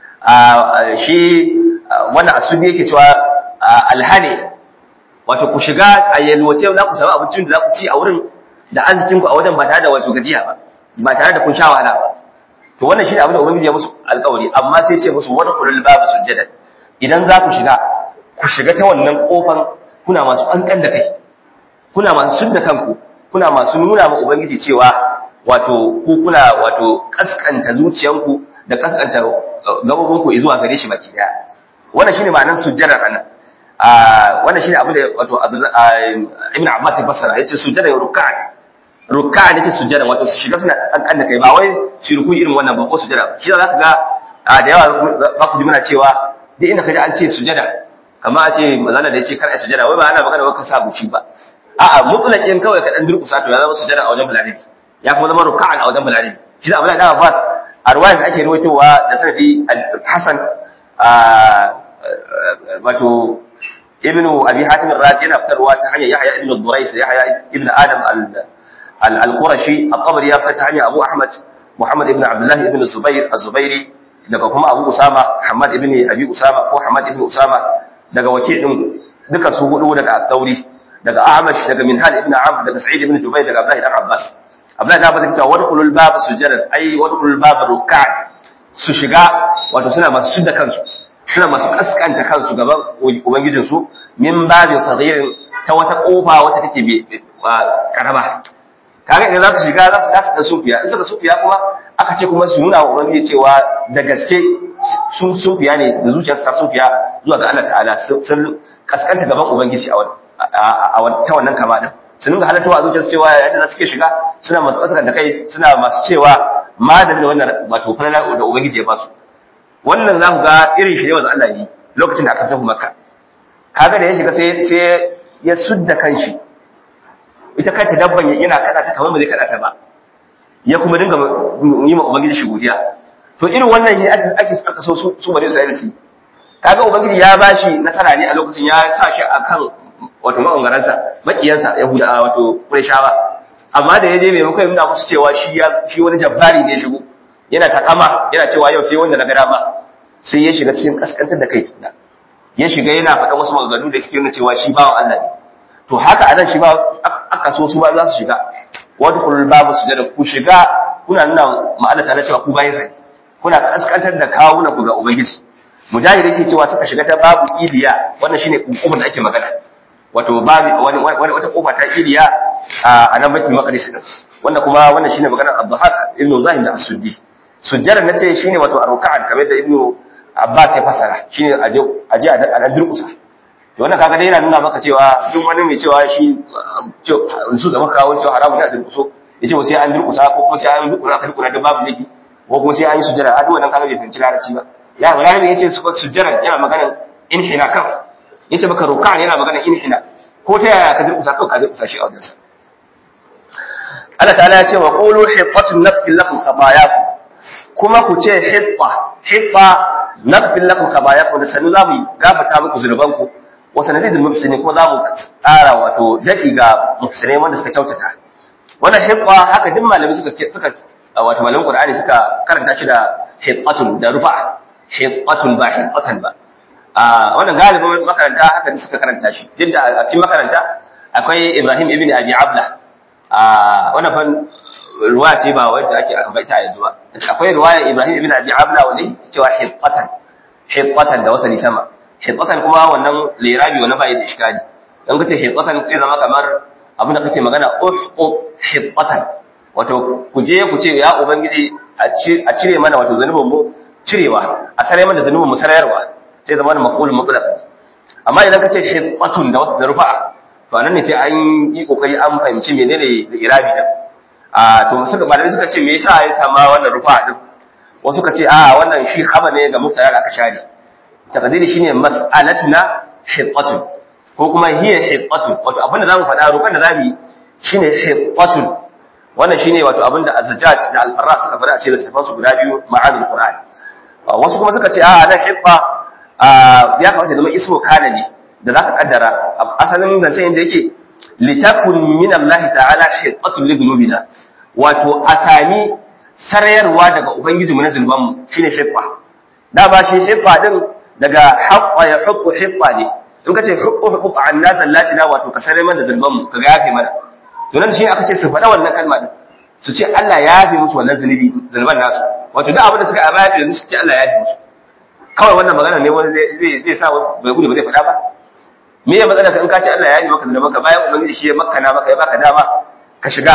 shi wannan asudi yake cewa alhane wato ku shiga ayalwace za ku samu abincin da za ku ci a wurin da arzikinku a wajen ba tare da wato gajiya ba tare da kun sha wahala ba to wannan shi ne abin da ubangiji ya musu alƙawari amma sai ce musu wani kulul babu sujjada idan za ku shiga ta wannan kofan kuna masu kankan da kai kuna masu sudda kanku kuna masu nuna ma ubangiji cewa wato ku kuna wato kaskanta zuciyanku da kaskanta gabobinku zuwa gare shi baki daya wannan shine ma'anar sujjadar anan wannan shine abin da wato Ibn Abbas ya fassara yace sujjada ruk'a ne ce sujjada wato su shiga suna kankan da kai ba wai su ruku irin wannan ba ko sujjada shi za ka ga da yawa ba ku ji muna cewa duk inda kaji an ce sujjada kamar a ce manzala da yace kar ai sujjada wai ba ana magana ba ka sa buci ba a'a mutlaqin kawai ka dan durkusa to ya zama sujjada a wajen balarabi ya kuma zama ruk'an a wajen balarabi shi da Abdullahi da Abbas a ruwayar da ake ruwaitowa da sanadi Hasan wato ibnu Abi Hatim ar-Razi yana fitarwa ta hanyar Yahya ibn Durais da Yahya ibn Adam al-Qurashi at-Tabari ya fita hanyar Abu Ahmad Muhammad ibn Abdullah ibn Zubair az-Zubairi daga kuma Abu Usama Hamad ibn Abi Usama ko Hamad ibn Usama daga Waki' din duka su hudu daga At-Tawri daga Ahmash daga Minhal ibn Amr daga Sa'id ibn Jubayr daga Abdullah ibn Abbas Abdullah ibn Abbas yake cewa wadkhulul bab sujadan ay wadkhulul bab ruk'an su shiga wato suna masu shidda kansu suna masu kaskanta kansu gaban ubangijin su min babin saghirin ta wata kofa wacce take karama kaga idan za su shiga za su dan sufiya in suka sufiya kuma aka ce kuma su nuna wa ubangiji cewa da gaske sun sufiya ne da zuciyarsu ta sufiya zuwa ga Allah ta'ala sun kaskanta gaban ubangiji a ta wannan kama din sun nuna halartawa a zuciyarsu cewa yadda za su ke shiga suna masu kaskanta kai suna masu cewa madalla da wannan wato falala da ubangiji ya ba su wannan za ku ga irin shi ne wanda Allah yi lokacin da aka tafi Makka kaga da ya shiga sai ya sudda kanshi ita kanta dabban yana kada ta kamar ba zai kada ta ba ya kuma dinga yi ma ubangiji shi godiya to irin wannan ne ake aka so su bari Isra'ila su kaga ubangiji ya bashi nasara ne a lokacin ya sa shi akan wato mabangaransa makiyansa Yahuda wato Qurayshawa amma da yaje maimakon ya nuna musu cewa shi wani jabbari ne ya shigo yana takama yana cewa yau sai wanda na ga dama sai ya shiga cikin kaskantar da kai ya shiga yana faɗa wasu maganganu da suke nuna cewa shi bawan Allah ne to haka anan shi ba aka so su ba za su shiga wadkhulul babu sujada ku shiga kuna nuna ma'ana ta cewa ku bayin sai kuna kaskantar da kawuna ku ga ubangiji mujahid yake cewa suka shiga ta babu iliya wannan shine kofar da ake magana wato babu wani wata kofa ta iliya a nan baitul maqdis din wanda kuma wannan shine maganar Abdullah ibn Zahid da As-Suddi sujjada nace shine wato aruka'an kamar da Ibn Abbas ya fasara shine aje a durkusa to wannan kaga dai yana nuna maka cewa duk wani mai cewa shi su da maka wani cewa haramun ne a durkuso yace ko sai an durkusa ko kuma sai an durkusa aka durkusa da babu laifi ko kuma sai an yi sujjada a duk wannan kaga bai fahimci larabci ba ya wala ne yace su sujjada yana maganar inhina kan yace maka ruka'an yana maganar inhina ko ta yaya ka durkusa ko ka durkusa shi a wajensa Allah ta'ala ya ce wa qulu hiqqatun naqfil lakum khabayakum kuma ku ce hiqqa naqfil lakum khabayakum da sanu zamu gafata muku zunubanku wa sanadidul muhsinin ko zamu tsara wato dadi ga muhsinai wanda suka kyautata wannan hiqqa haka duk malami suka wato malamin Qur'ani suka karanta shi da hiqqatun da rufa'a hiqqatun ba hiqqatan ba wannan galibin makaranta haka suka karanta shi duk da a cikin makaranta akwai Ibrahim ibn Abi Abla wannan fan ruwaya ce ba wanda ake aka baita yanzu ba akwai ruwaya Ibrahim ibn Abi Abla wanda cewa hiqqatan da wasali sama hiqqatan kuma wannan lirabi wannan bai da iskali dan kace hiqqatan sai zama kamar abin da kake magana hiqqatan wato ku je ku ce ya ubangiji a cire mana wato zanubin mu cirewa a sare mana zanubin mu sarayarwa sai zama da maf'ul mutlaq amma idan kace hiqqatun da rufa'a to anan ne sai an yi kokari an fahimci menene irabi din to suka malamai suka ce me yasa ya sama wannan rufa din wasu suka ce wannan shi khabar ne ga mubtada da aka share takdiri shine mas'alatuna hiqqatun ko kuma hiya hiqqatun wato abinda zamu faɗa rukan da zamu yi shine hiqqatun wannan shine wato abinda az-Zajjaj da al-Farra suka faɗa a cikin littafin su guda biyu ma'anil Qur'an wasu kuma suka ce nan hiqqa ya kamata zama ismu kana ne da zaka kaddara asalin zancen inda yake litakun min Allah ta'ala hiqqatun li dhunubina wato asami sarayarwa daga ubangijinmu na zulmanmu shine hiqqa da ba shi hiqqa din daga haqqa ya huqqu hiqqa ne in kace huqqu anna zallatina wato ka sarai mana zulmanmu ka yafe mana to nan shi aka ce su faɗa wannan kalma din su ce Allah ya yafe musu wannan zulman nasu wato duk abin da suka abaya da su ce Allah ya yafe musu kawai wannan magana ne wanda zai sa bai gudu ba zai faɗa ba me ya matsala ka in ka ce Allah ya yi maka zulman ka bayan ubangiji shi ya makkana maka ya baka dama ka shiga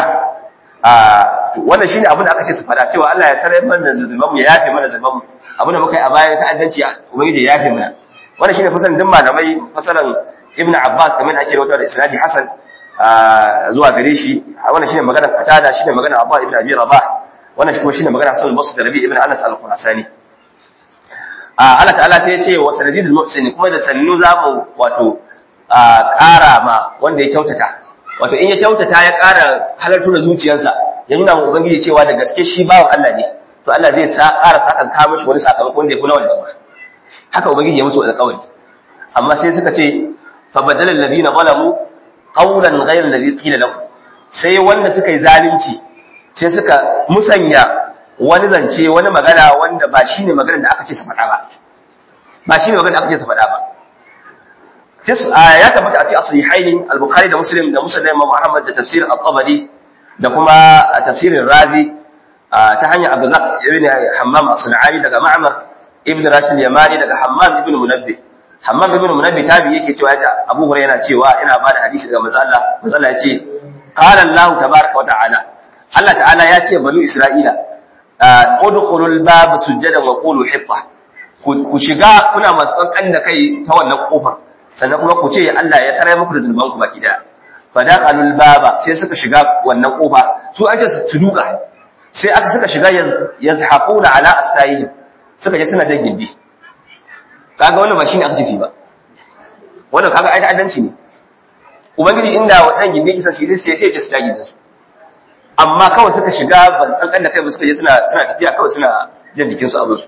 wannan shine abin da aka ce su fada cewa Allah ya sarai mana zulman mu ya yafe mana zulman mu abin da muka yi a bayan ta'addanci ubangiji ya yafe mana wannan shine fasalan din malamai fasalan Ibn Abbas kamar ake rawaito da isnadi Hasan zuwa gare shi wannan shine magana Qatada shine magana Abba ibn Abi Rabah wannan kuma shine magana Hasan al-Basri da Rabi ibn Anas al-Khurasani Allah ta'ala sai ya ce wa sanadidul muhsin kuma da sannu zamu wato ƙara ma wanda ya kyautata wato in ya kyautata ya ƙara halartu da zuciyarsa ya nuna wa ubangiji cewa da gaske shi bawan Allah ne to Allah zai ƙara sakan ka mishi wani sakamako wanda ya fi na wannan ba haka ubangiji ya musu alƙawari amma sai suka ce fa badala alladhina zalamu qawlan ghayra alladhi qila lahum sai wanda suka yi zalunci sai suka musanya wani zance wani magana wanda ba shine maganar da aka ce su faɗa ba shine maganar da aka ce su faɗa ba ya tabbata a cikin as-sahihaini al-bukhari da muslim da musnad imam ahmad da tafsir at-tabari da kuma tafsirin razi ta hanyar abdullah ibn hammam as-sun'ani daga ma'mar ibn rashid yamani daga hammam ibn munabbih tabi yake cewa abu hurairah yana cewa ina bada hadisi daga manzo Allah ya ce qala Allah tabaaraka wa ta'ala Allah ta'ala ya ce banu isra'ila udkhulul bab sujadan wa qulu hitta ku shiga kuna masu kankan da kai ta wannan kofar sannan kuma ku ce Allah ya sarai muku da zunuban ku baki daya fadakhalul baba sai suka shiga wannan kofa su an ce su duka sai suka shiga yazhaquna ala astayihim suka je suna jan gindi kaga wannan ba shine aka ce ba wannan kaga ai ta'addanci ne ubangiji inda wannan gindi kisa sai ya ce su tagi da su amma kawai suka shiga ba kankan da kai ba suka je suna tafiya kawai suna jan jikin su abin su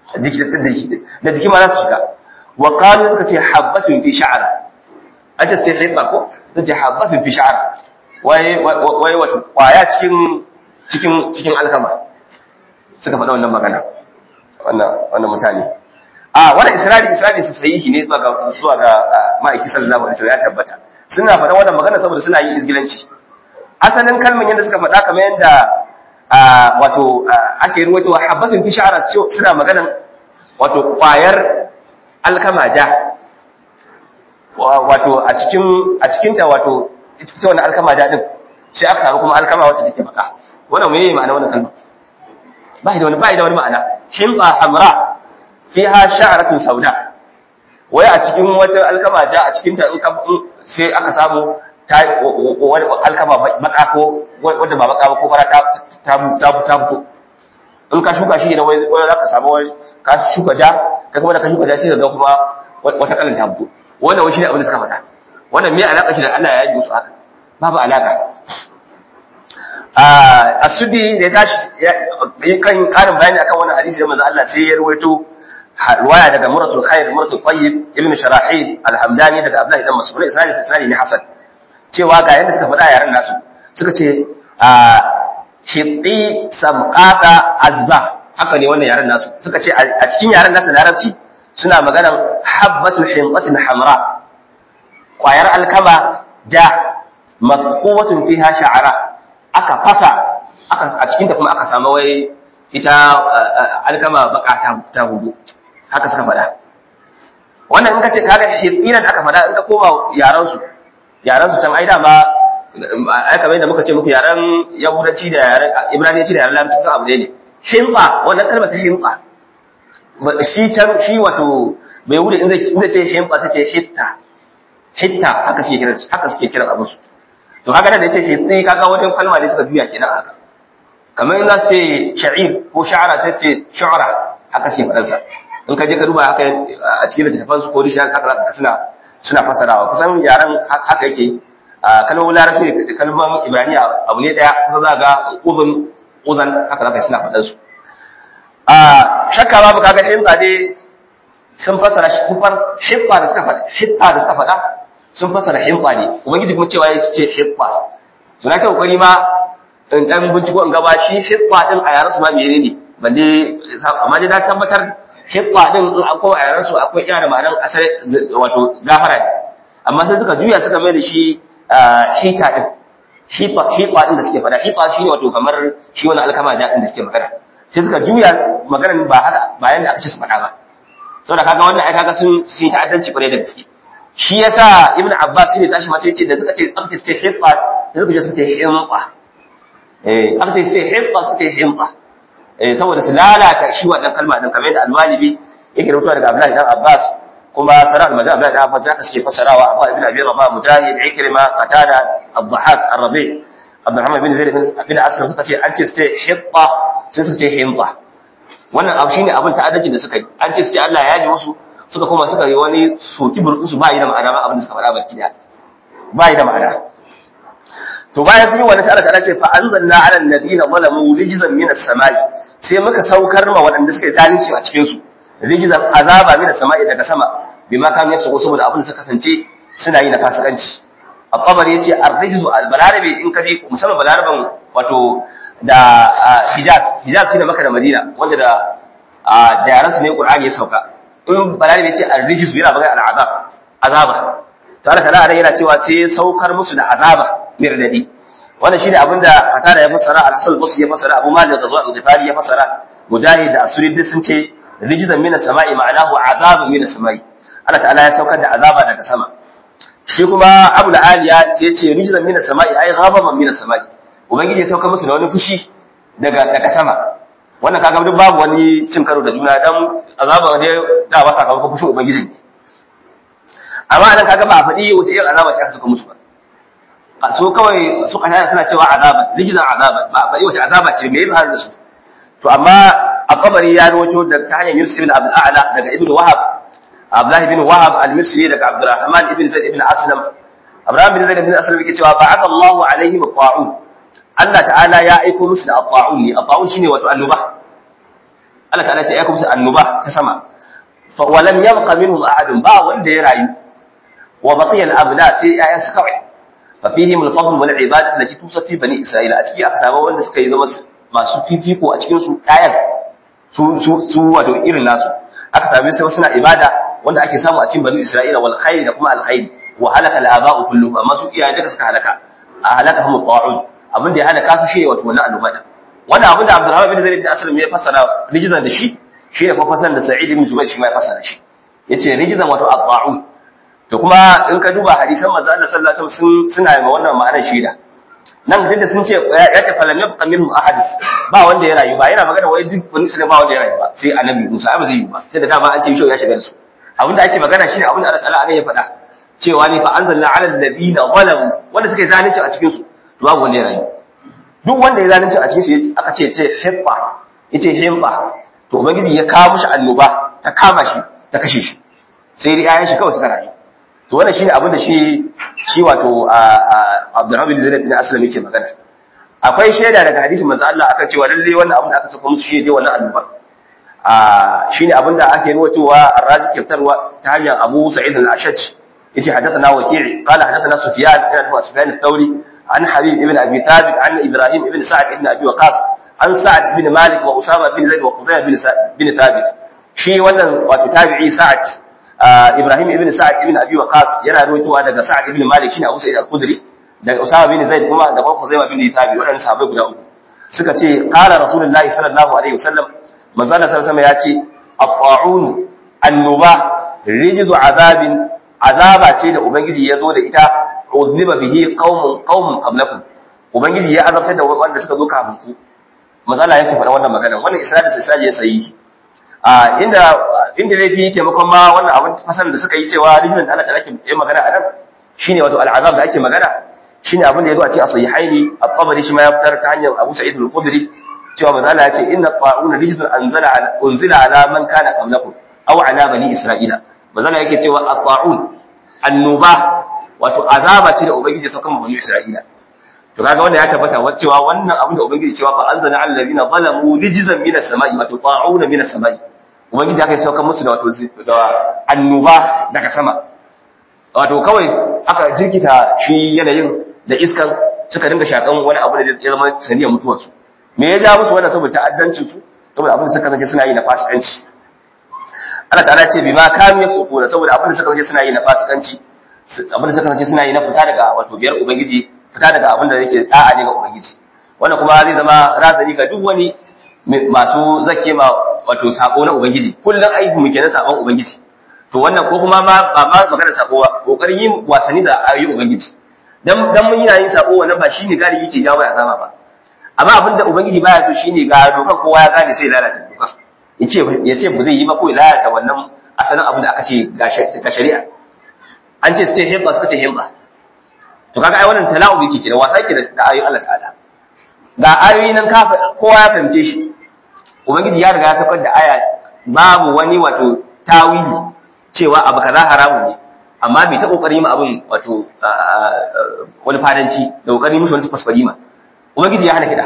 da jiki ma za su shiga wa qalu suka ce habbatun fi sha'ra aje sai haifa ko suka habbatun fi sha'ra wai wato kwaya cikin alkama suka faɗa wannan magana wannan mutane wannan isra'ili su sahihi ne zuwa ga ma'aiki sallallahu alaihi wasallam ya tabbata suna faɗa wannan magana saboda suna yin izgilanci asalin kalman yadda suka faɗa kamar yadda wato ake ruwaitowa habbatun fi sha'ra suna maganan wato kwayar alkama ja wato a cikin ta wato ita wannan alkama ja din sai aka samu kuma alkama wacce take baka wannan meye ma'ana wannan kalma ba da wani ma'ana himba hamra fiha sha'ratun sauda wai a cikin wata alkama ja a cikin ta sai aka samu alkama baka ko wanda ba baka ba ko fara ta fito in ka shuka shi ne wai za ka samu wani ka shuka ja ka kuma da ka shuka ja sai ka ga kuma wata kalan ta fito wannan wai shi ne abin da suka faɗa wannan me alaka shi da Allah ya yi musu haka babu alaka asudi da ya tashi kan karin bayani akan wannan hadisi da manzo Allah sai ya ruwaito riwaya daga muratul tayyib ibn sharahid al-hamdani daga abdullahi dan mas'ud isnadi ne hasan cewa ga yanda suka faɗa yaran nasu suka ce hitti samqata azba haka ne wannan yaran nasu suka ce a cikin yaran nasu larabci suna maganar habbatu hinqatin hamra kwayar alkama ja mafquwatun fiha sha'ara aka fasa a cikin ta kuma aka samu wai ita alkama baka ta hudu haka suka faɗa wannan in kace kaga hittinan aka faɗa in ka koma yaran su can ai dama ai kamar yadda muka ce muku yaran yahudanci da yaran ibraniyanci da yaran larabci sun abu ne himba wannan kalmar ta himba shi wato bai wuce in zai ce himba sai ce hitta haka suke kiran abin su to haka da yace hitti kaga wani kalma ne suka juya kenan haka kamar in za su ce sha'ir ko sha'ara sai ce shu'ara haka suke faɗansa in ka je ka duba haka a cikin littattafan su ko dishiyar saka suna fasarawa kusan yaran haka yake kalmomin larabci da kalmomin ibraniya abu ne daya kusa za ga uzan haka za ka suna faɗan su shakka babu kaga himba dai sun fasara shi himba da suka faɗa sun fasara himba ne ubangiji kuma cewa ya ce himba to na ta kokari ma in dan binciko in gaba shi himba din a yaran su ma menene ne ban dai amma dai na tabbatar himba din in akwai a yaran su akwai iya da ma'anar asali wato gafara ne amma sai suka juya suka mai da shi hita din hifa din da suke fada hifa shine wato kamar shi wani alkama ja din da suke magana sai suka juya maganar ba haka bayan da aka ce su fada ba saboda kaga wannan ai kaga sun ta'addanci kwarai da gaske shi yasa ibnu abbas ne tashi ma sai ce da suka ce aka ce hifa da suka ce suka ce himfa aka ce sai himfa suka ce himfa saboda su lalata shi wannan kalma din kamar yadda al-walibi yake rubuta daga abdullahi dan abbas kuma sarar maza abdullahi dan abbas zaka suke fasarawa abu ibn abi rabah mujahid ikrima qatada ad-dhahak ar-rabi abdurrahman bin zaid bin aslam suka ce an ce sai himfa sai suka ce himfa wannan abu shine abin ta'addanci da suka yi an ce su ce Allah ya ji musu suka koma suka yi wani soki burkusu ba yi da ma'ana ba abin da suka faɗa baki da ba yi da ma'ana to bayan sun yi wani sai Allah ta'ala ce fa anzalna 'ala alladhina zalamu rijzan min as-sama'i sai muka saukar ma waɗanda suka yi zalunci a cikin su rijzan azaba min as-sama'i daga sama bima kan yasu saboda abin da suka kasance suna yi na fasikanci al-qabari yace ar-rijzu al-balarabi in kaje musamman balaraban wato da Hijaz shine Makka da Madina wanda da yaran su ne Qur'ani ya sauka in balarabi yace ar-rijzu yana magana azaba to Allah ta'ala yana cewa sai saukar musu da azaba mai radadi wannan shine abinda Qatada ya fassara al-Hasan al-Basri ya fassara Abu Malik al-Ghifari ya fassara Mujahid da As-Suddi sun ce rijzan minas sama'i ma'anahu azabun minas sama'i Allah ta'ala ya saukar da azaba daga sama shi kuma Abu al-Aliya ya ce rijzan minas sama'i ai ghababan minas sama'i ubangiji ya saukar musu da wani fushi daga sama wannan kaga duk babu wani cin karo da juna dan azaba ne da ba sakamakon fushin ubangiji ne amma anan kaga ba a faɗi wata irin azaba ce aka suka mutu ba so kawai su kana suna cewa azaba rijzan azaba ba a faɗi wata azaba ce me ya faru da su to amma a kabari ya rawaito da ta hanyar Yusuf ibn Abdul A'la daga Ibn Wahab Abdullah ibn Wahab al-Misri daga Abdurrahman ibn Zaid ibn Aslam Abraham ibn Zaid ibn Aslam yake cewa ba'atha Allahu alaihim ta'un Allah ta'ala ya aiko musu da ta'un ne ta'un shine wato annuba Allah ta'ala ya aiko musu annuba ta sama fa walam yabqa minhum ahadun ba wanda ya rayu wa baqiya al-abna sai ayan su kawai fa fihim al-fadl wal ibadatu allati tusat fi bani Isra'ila a ciki aka samu wanda suka yi zama masu fifiko a cikin su ayan su wato irin nasu aka same su suna ibada wanda ake samu a cikin bani Isra'ila wal khair da kuma al-khair wa halaka al-aba'u kulluhum amma su iyaye duka suka halaka a halakahum ta'un abin da ya halaka su shi wato wannan annoba da wannan abin da Abdurrahman bin Zaid bin Aslam ya fassara rijzan da shi ne fa fassaran da Sa'id ibn Jubair shi ma ya fassara shi yace rijzan wato at-ta'un to kuma in ka duba hadisan manzo Allah sallallahu alaihi wasallam suna yi wannan ma'anar shida nan duk da sun ce ya ce falam yabqa minhum ahad ba wanda ya rayu ba yana magana wai duk wani sai ba wanda ya rayu ba sai annabi Musa ba zai yi ba sai da dama an ce shi ya shiga da su abinda ake magana shine abinda Allah ta'ala ya faɗa cewa ne fa anzalna 'ala alladhina zalamu wanda suka yi zalunci a cikin su to babu wanda ya rayu duk wanda ya zalunci a cikin su aka ce hibba yace himba to ubangiji ya kawo mishi annoba ta kama shi ta kashe shi sai dai ayan shi kawai suka rayu to wannan shine abin da shi wato Abdurrahman bin Zaid bin Aslam yake magana akwai shaida daga hadisin manzo Allah akan cewa lalle wannan abin da aka saka musu shi dai wannan annoba shine abin da ake ruwatowa Ar-Razi kyautarwa ta hanyar Abu Sa'id al-Ashaj yace hadathana Waki' qala hadathana Sufyan ibn Sufyan al-Thawri an Habib ibn Abi Thabit an Ibrahim ibn Sa'd ibn Abi Waqqas an Sa'd bin Malik wa Usama bin Zaid wa Khuzayma bin Thabit shi wannan wato tabi'i Sa'd Ibrahim ibn Sa'd ibn Abi Waqqas yana ruwaitowa daga Sa'd ibn Malik shine Abu Sa'id al-Khudri daga Usama bin Zaid kuma daga Khuzayma bin Thabit wadannan sahabbai guda uku suka ce qala Rasulullahi sallallahu alaihi wasallam manzo Allah sallallahu alaihi wasallam ya ce at-ta'un annuba rijzu azaba ce da ubangiji ya zo da ita uziba bihi qaumun qablakum ubangiji ya azabtar da wanda suka zo kafin ku manzo Allah yake faɗa wannan magana wannan isnadin sai ya sayi inda zai fi taimakon ma wannan abin fasalar da suka yi cewa rijizan da Allah ta ake yi magana a nan shine wato al'azab da ake magana shine abin da ya zo a ce a sahihaini at-Tabari shi ma ya fitar ta hanyar Abu Sa'id al-Khudri cewa manzo Allah ya ce inna ta'una rijizun unzila ala man kana qablakum aw ala bani Isra'ila manzo Allah yake cewa at-ta'un annuba wato azaba ce da ubangiji ya sauka ma bani Isra'ila to kaga wanda ya tabbata cewa wannan abin da ubangiji cewa fa anzalna ala alladhina zalamu rijzan minas sama'i wato ta'una minas sama'i ubangiji aka yi saukar musu da wato da annuba daga sama wato kawai aka jirkita shi yanayin da iskan suka dinga shakan wani abu da ya zama saniyar mutuwar su me ya ja musu wannan saboda ta'addancin su saboda abin da suka kasance suna yi na fasikanci Allah ta'ala ce bima kam yafsukuna saboda abin da suka kasance suna yi na fasikanci abin da suka kasance suna yi na fita daga wato biyar ubangiji fita daga abin da yake da'a ne ga ubangiji wannan kuma zai zama razani ga duk wani masu zake ma wato sako na ubangiji kullun aiki mu kenan sakon ubangiji to wannan ko kuma ba ma magana sako ba kokarin yin wasanni da ayoyin ubangiji dan mun yana yin sako wannan ba shine galibi yake jawo ya zama ba amma abinda ubangiji baya so shine ga dokan kowa ya gane sai lalata dokan yace ba zai yi ba ko lalata wannan asalin abin da aka ce ga shari'a an ce stay himba suka ce himba to kaga ai wannan tala'u yake kira wasa yake da ayoyin Allah ta'ala ga ayoyi nan kowa ya fahimce shi ubangiji ya riga ya saukar da aya babu wani wato tawili cewa abu kaza haramun ne amma bai ta kokari ma abin wato wani fadanci da kokari musu wani fasfari ma ubangiji ya hana kida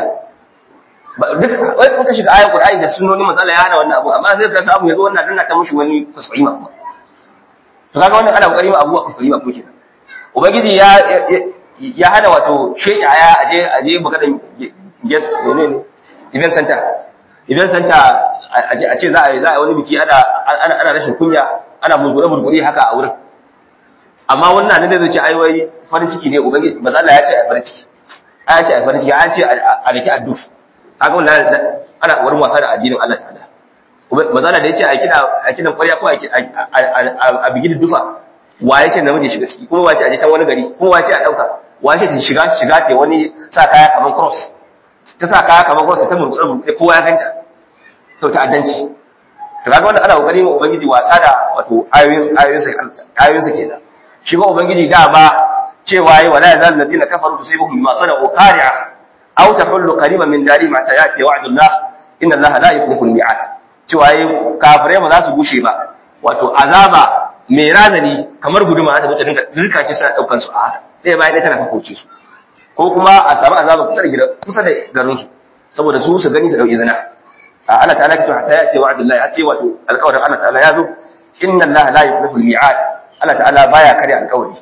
duk wai kun ka shiga ayar Qur'ani da sunnoni manzo Allah ya hana wannan abu amma sai ka samu yazo wannan danna ta mushi wani fasfari ma kuma to kaga wannan ana kokari ma abu fasfari ma kuma kenan ubangiji ya hana wato sheki aje maganar guest ne event center a ce za a yi wani biki ana rashin kunya ana murgure haka a wurin amma wannan ne da zai ce ai wai farin ciki ne ubangiji maza Allah ya ce a farin ciki ya ce a farin ciki ya ce a dake adduf haka wannan ana wurin wasa da addinin Allah ta'ala maza Allah da ya ce a kidan ƙwarya ko a bigi dufa wa ya ce namiji shiga ciki kuma wace a je can wani gari kuma wace a dauka wace ta shiga ta wani sa kaya kaman cross ta sa kaya kaman cross ta murgure kowa ya ganta to ta addanci to kaga wannan ana kokari mu ubangiji wasa da wato ayoyinsa kenan shi ba ubangiji dama cewa yi wala yazal ladina kafaru tusibuhum bima sana'u qari'a aw tahullu qariban min dari ma tayati wa'dullah inna allaha la yukhlifu al-mi'ad cewa yi kafirai ba za su gushe ba wato azaba mai ranani kamar guduma ta mutu dinka ki suna daukan su a ɗaya bayan ɗaya tana kakoce su ko kuma a samu azaba kusa da garin su saboda su gani su dauki zina Allah ta'ala ke to hatta yati wa'dullah ya ce wato alƙawarin Allah ta'ala ya zo inna allaha la yukhlifu al-mi'ad Allah ta'ala baya kare alƙawari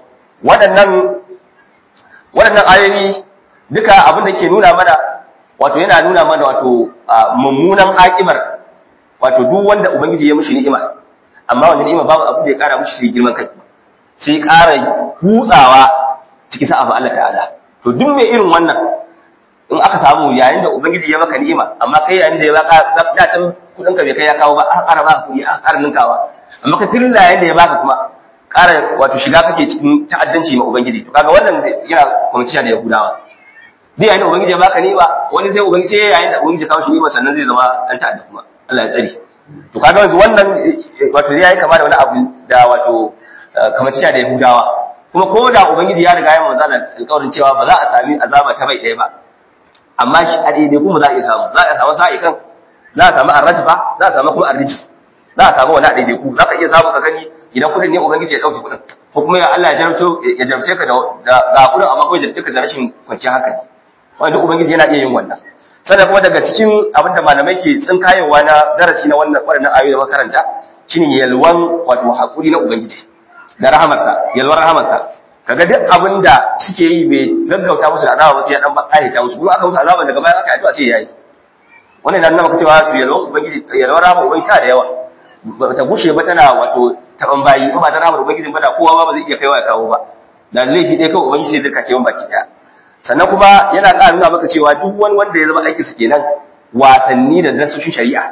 waɗannan ayoyi duka abin da ke nuna mana wato yana nuna mana wato mummunan haƙimar wato duk wanda ubangiji ya mishi ni'ima amma wannan ni'ima babu abu da ya ƙara mishi sai girman kai sai ƙara hutsawa ciki sa abu Allah ta'ala to duk mai irin wannan in aka samu yayin da ubangiji ya maka ni'ima amma kai yayin da ya baka da can kudin ka bai kai ya kawo ba aka ƙara baka kuɗi aka ƙara ninkawa amma ka tirin yayin da ya baka kuma ƙara wato shiga kake cikin ta'addanci ma ubangiji to kaga wannan yana kwamitiya da yahudawa dai yayin da ubangiji ya baka ni'ima wani sai ubangiji yayin da ubangiji ya kawo shi ni'ima sannan zai zama dan ta'adda kuma Allah ya tsare to kaga yanzu wannan wato yayi kama da wani abu da wato kwamitiya da yahudawa kuma ko da ubangiji ya riga ya manzo alƙawarin cewa ba za a sami azaba ta bai ɗaya ba amma shi a daidai kuma za a iya samu za a samu sa'ikan za a samu arrajfa za a samu kuma arrijis za a samu wani a daidai ku za ka iya samu ka gani idan kudin ne ubangiji ya dauke kudin ko kuma ya Allah ya jarabce ka da kudin amma ko ya jarabce ka da rashin kwanciyar hankali wanda ubangiji yana iya yin wannan sannan kuma daga cikin abin da malamai ke tsinkayewa na darasi na waɗannan ayoyi da makaranta shine yalwan wato hakuri na ubangiji da rahamarsa yalwar rahamarsa kaga duk abin da suke yi bai gaggauta musu da azaba ba sai ya dan bakare ta musu kuma aka musu azaba daga baya aka yi addu'a sai yayi wannan nan maka cewa to yalwar ubangiji yalwar rahama ubangiji ta da yawa ta gushe ba tana wato taban bayi in ba da rahmar ubangiji ba da kowa ba zai iya kaiwa ya kawo ba da laifi dai kawai ubangiji sai zaka ce mun baki daya sannan kuma yana ƙara nuna maka cewa duk wani wanda ya zama aikin sa kenan wasanni da nasoshin shari'a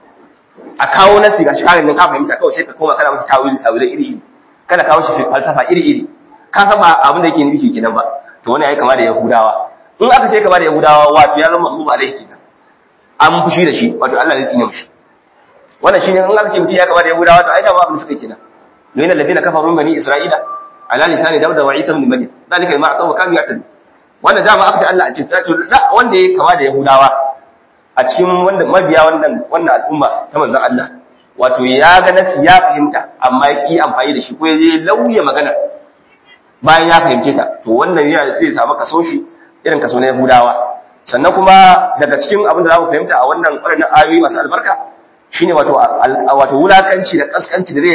a kawo nasi ga shikarin nan ka fahimta kawai sai ka koma kana masa tawili iri kana kawo shi falsafa iri ka san ba abin da yake nufi kenan ba to wannan yayi kama da yahudawa in aka ce kama da yahudawa wato ya zama abu alaihi kenan an fushi da shi wato Allah zai tsine mishi wannan shine in aka ce mutum ya kama da yahudawa to ai da ba abin da suka kenan lina alladhina kafaru min bani isra'ila ala lisani dawud wa isa ibn maryam dalika ma asaw kam ya'tadu wannan dama aka ce Allah a ce to wanda ya kama da yahudawa a cikin wanda mabiya wannan al'umma ta manzon Allah wato ya ga nasi ya fahimta amma ya ki amfani da shi ko ya je lauya magana bayan ya fahimce ta to wannan zai samu kaso shi irin kaso na yahudawa sannan kuma daga cikin abin da za mu fahimta a waɗannan ayoyi masu albarka shine wato wulakanci da kaskanci da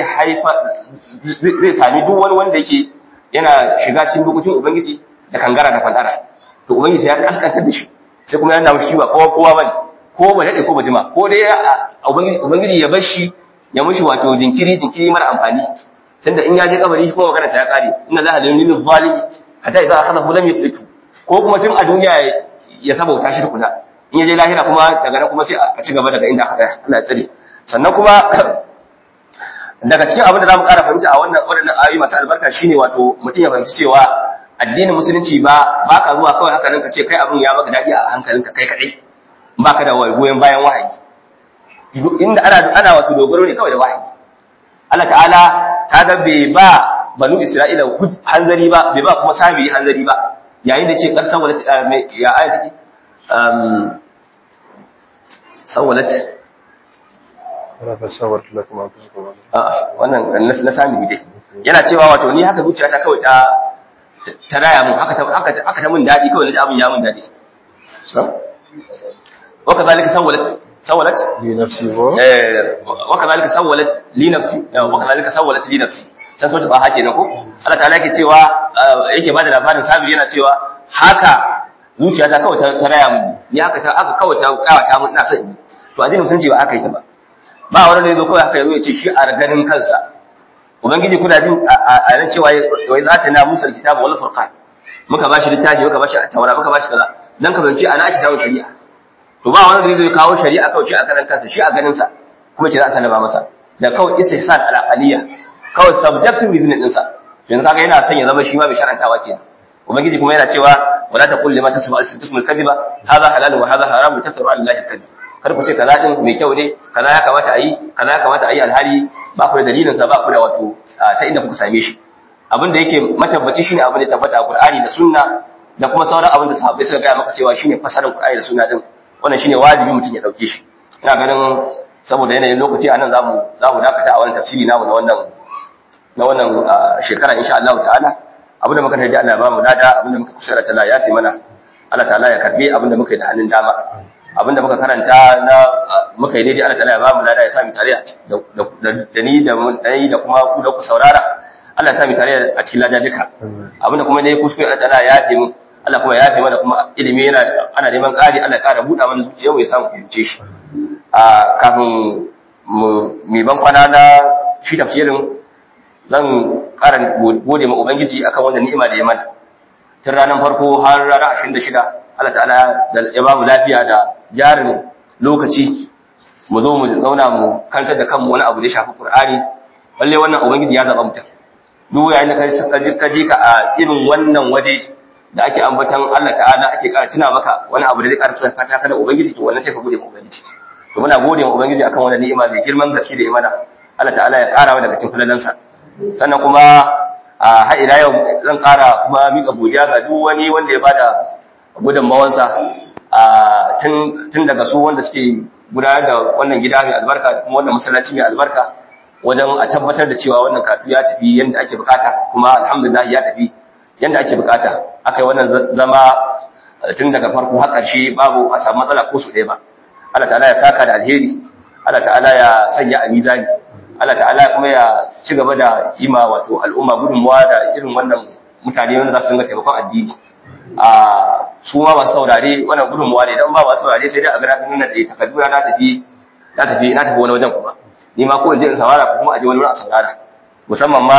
zai sami duk wani wanda yake yana shiga cikin dokokin ubangiji da kangara da fadara to ubangiji ya kaskantar da shi sai kuma yana mushi ba kowa bane ko ba dade ko ba jima ko dai ubangiji ya bar shi ya mushi wato jinkiri mara amfani tunda in ya je kabari shi kuma magana sa ya kare inna la ilaha illa zalimi hatta idza akhadahu lam yuflitu ko kuma tun a duniya ya sabauta shi tukuna in ya je lahira kuma daga nan kuma sai a ci gaba daga inda aka tsaya Allah ya tsare sannan kuma daga cikin abin da zamu ƙara fahimta a waɗannan ayoyi masu albarka shine wato mutum ya fahimci cewa addinin musulunci ba ka zuwa kawai haka nan ka ce kai abin ya maka dadi a hankalinka kai kadai baka da goyen bayan wahayi inda ana wato dogaro ne kawai da wahayi Allah ta'ala kaga bai ba banu Isra'ila hanzari ba bai ba kuma sabi hanzari ba yayin da ce karsan wala ya aya take sawalat wala fasawat lakum anfusukum wannan na sami dai yana cewa wato ni haka zuciyata kawai ta raya mun haka ta mun dadi kawai da abin ya mun dadi وكذلك سولت li nafsi وكذلك سولت لي نفسي وكذلك سولت لي نفسي san sautu ba hake na ko Allah ta'ala yake cewa yake bada labarin Sabir yana cewa haka zuciyata kawai ta raya mu ni haka aka kawai ta kawata mun ina son to addinin musulunci ba aka yi ta ba wani da yazo kawai haka yazo ya ce shi a ganin kansa ubangiji kuna jin a ran cewa wai za ta na musul kitabu wal furqan muka bashi littafi muka bashi tawara muka bashi kaza dan ka bace ana ake kawo shari'a to ba wani da zai kawo shari'a kawai shi a karan kansa shi a ganin sa kuma ce za a sallama masa da kawai istihsan al-aqaliyya kawai subjective reasoning din sa yanzu kaga yana son ya zama shi ma bai sharantawa kenan ubangiji kuma yana cewa wala taqul lima tasma al-sidqul kadhiba hadha halal wa hadha haram tafsiru al-lahi al-kadhib kar ku ce kaza din mai kyau ne kaza ya kamata a yi kaza ya kamata a yi alhali ba ku da dalilin sa ba ku da wato ta inda kuka same shi abin da yake matabbaci shine abin da tabbata a Qur'ani da Sunna da kuma sauran abin da sahabbai suka ga maka cewa shine fasarin Qur'ani da Sunna din wannan shine wajibi mutum ya dauke shi ina ganin saboda yanayin lokaci anan zamu dakata a wannan tafsiri namu na wannan shekara insha Allah ta'ala abinda muka tarji Allah ba mu dada abinda muka kusura ta Allah ya fi mana Allah ta'ala ya karbi abinda muka yi da hannun dama abinda muka karanta na muka yi daidai Allah ta'ala ya ba mu dada ya sa mu tare da ni da kuma ku da ku saurara Allah ya sa mu tare a cikin lada duka abinda kuma dai kuskure Allah ta'ala ya fi mu Allah kuma ya fi mana kuma ilimi ana neman ƙari Allah ya ƙara buɗa mana zuciya mu ya samu fahimce shi kafin mu ban kwana na shi tafsirin zan ƙara gode ma ubangiji akan wannan ni'ima da ya mana tun ranar farko har ranar 26 Allah ta'ala ya ba mu lafiya da jarin lokaci mu zo mu zauna mu kantar da kanmu wani abu da ya shafi Qur'ani balle wannan ubangiji ya zaba mutum duk yayin da ka ji ka a irin wannan waje da ake ambatan Allah ta'ala ake ƙara tuna maka wani abu da zai ƙara fata ka da ubangiji to wannan sai ka gode ma ubangiji to muna gode ma ubangiji akan wannan ni'ima mai girman gaske da ya mana Allah ta'ala ya ƙara wa daga cikin fulalansa sannan kuma har ila yau zan ƙara kuma mika godiya ga duk wani wanda ya bada gudunmawansa tun daga su wanda suke gudanar da wannan gida mai albarka da kuma wannan masallaci mai albarka wajen a tabbatar da cewa wannan katu ya tafi yanda ake bukata kuma alhamdulillah ya tafi yanda ake bukata aka yi wannan zama tun daga farko har ƙarshe babu a samu matsala ko su ɗaya ba Allah ta'ala ya saka da alheri Allah ta'ala ya sanya a mizani Allah ta'ala kuma ya ci gaba da yima wato al'umma gudunmuwa da irin wannan mutane wanda za su dinga taimakon addini su ma ba saurare wannan gudunmuwa ne dan ba saurare sai dai a ga nan da takardu na tafi wani wajen kuma ni ma ko in je in saurara ko kuma a je wani wurin a saurara musamman ma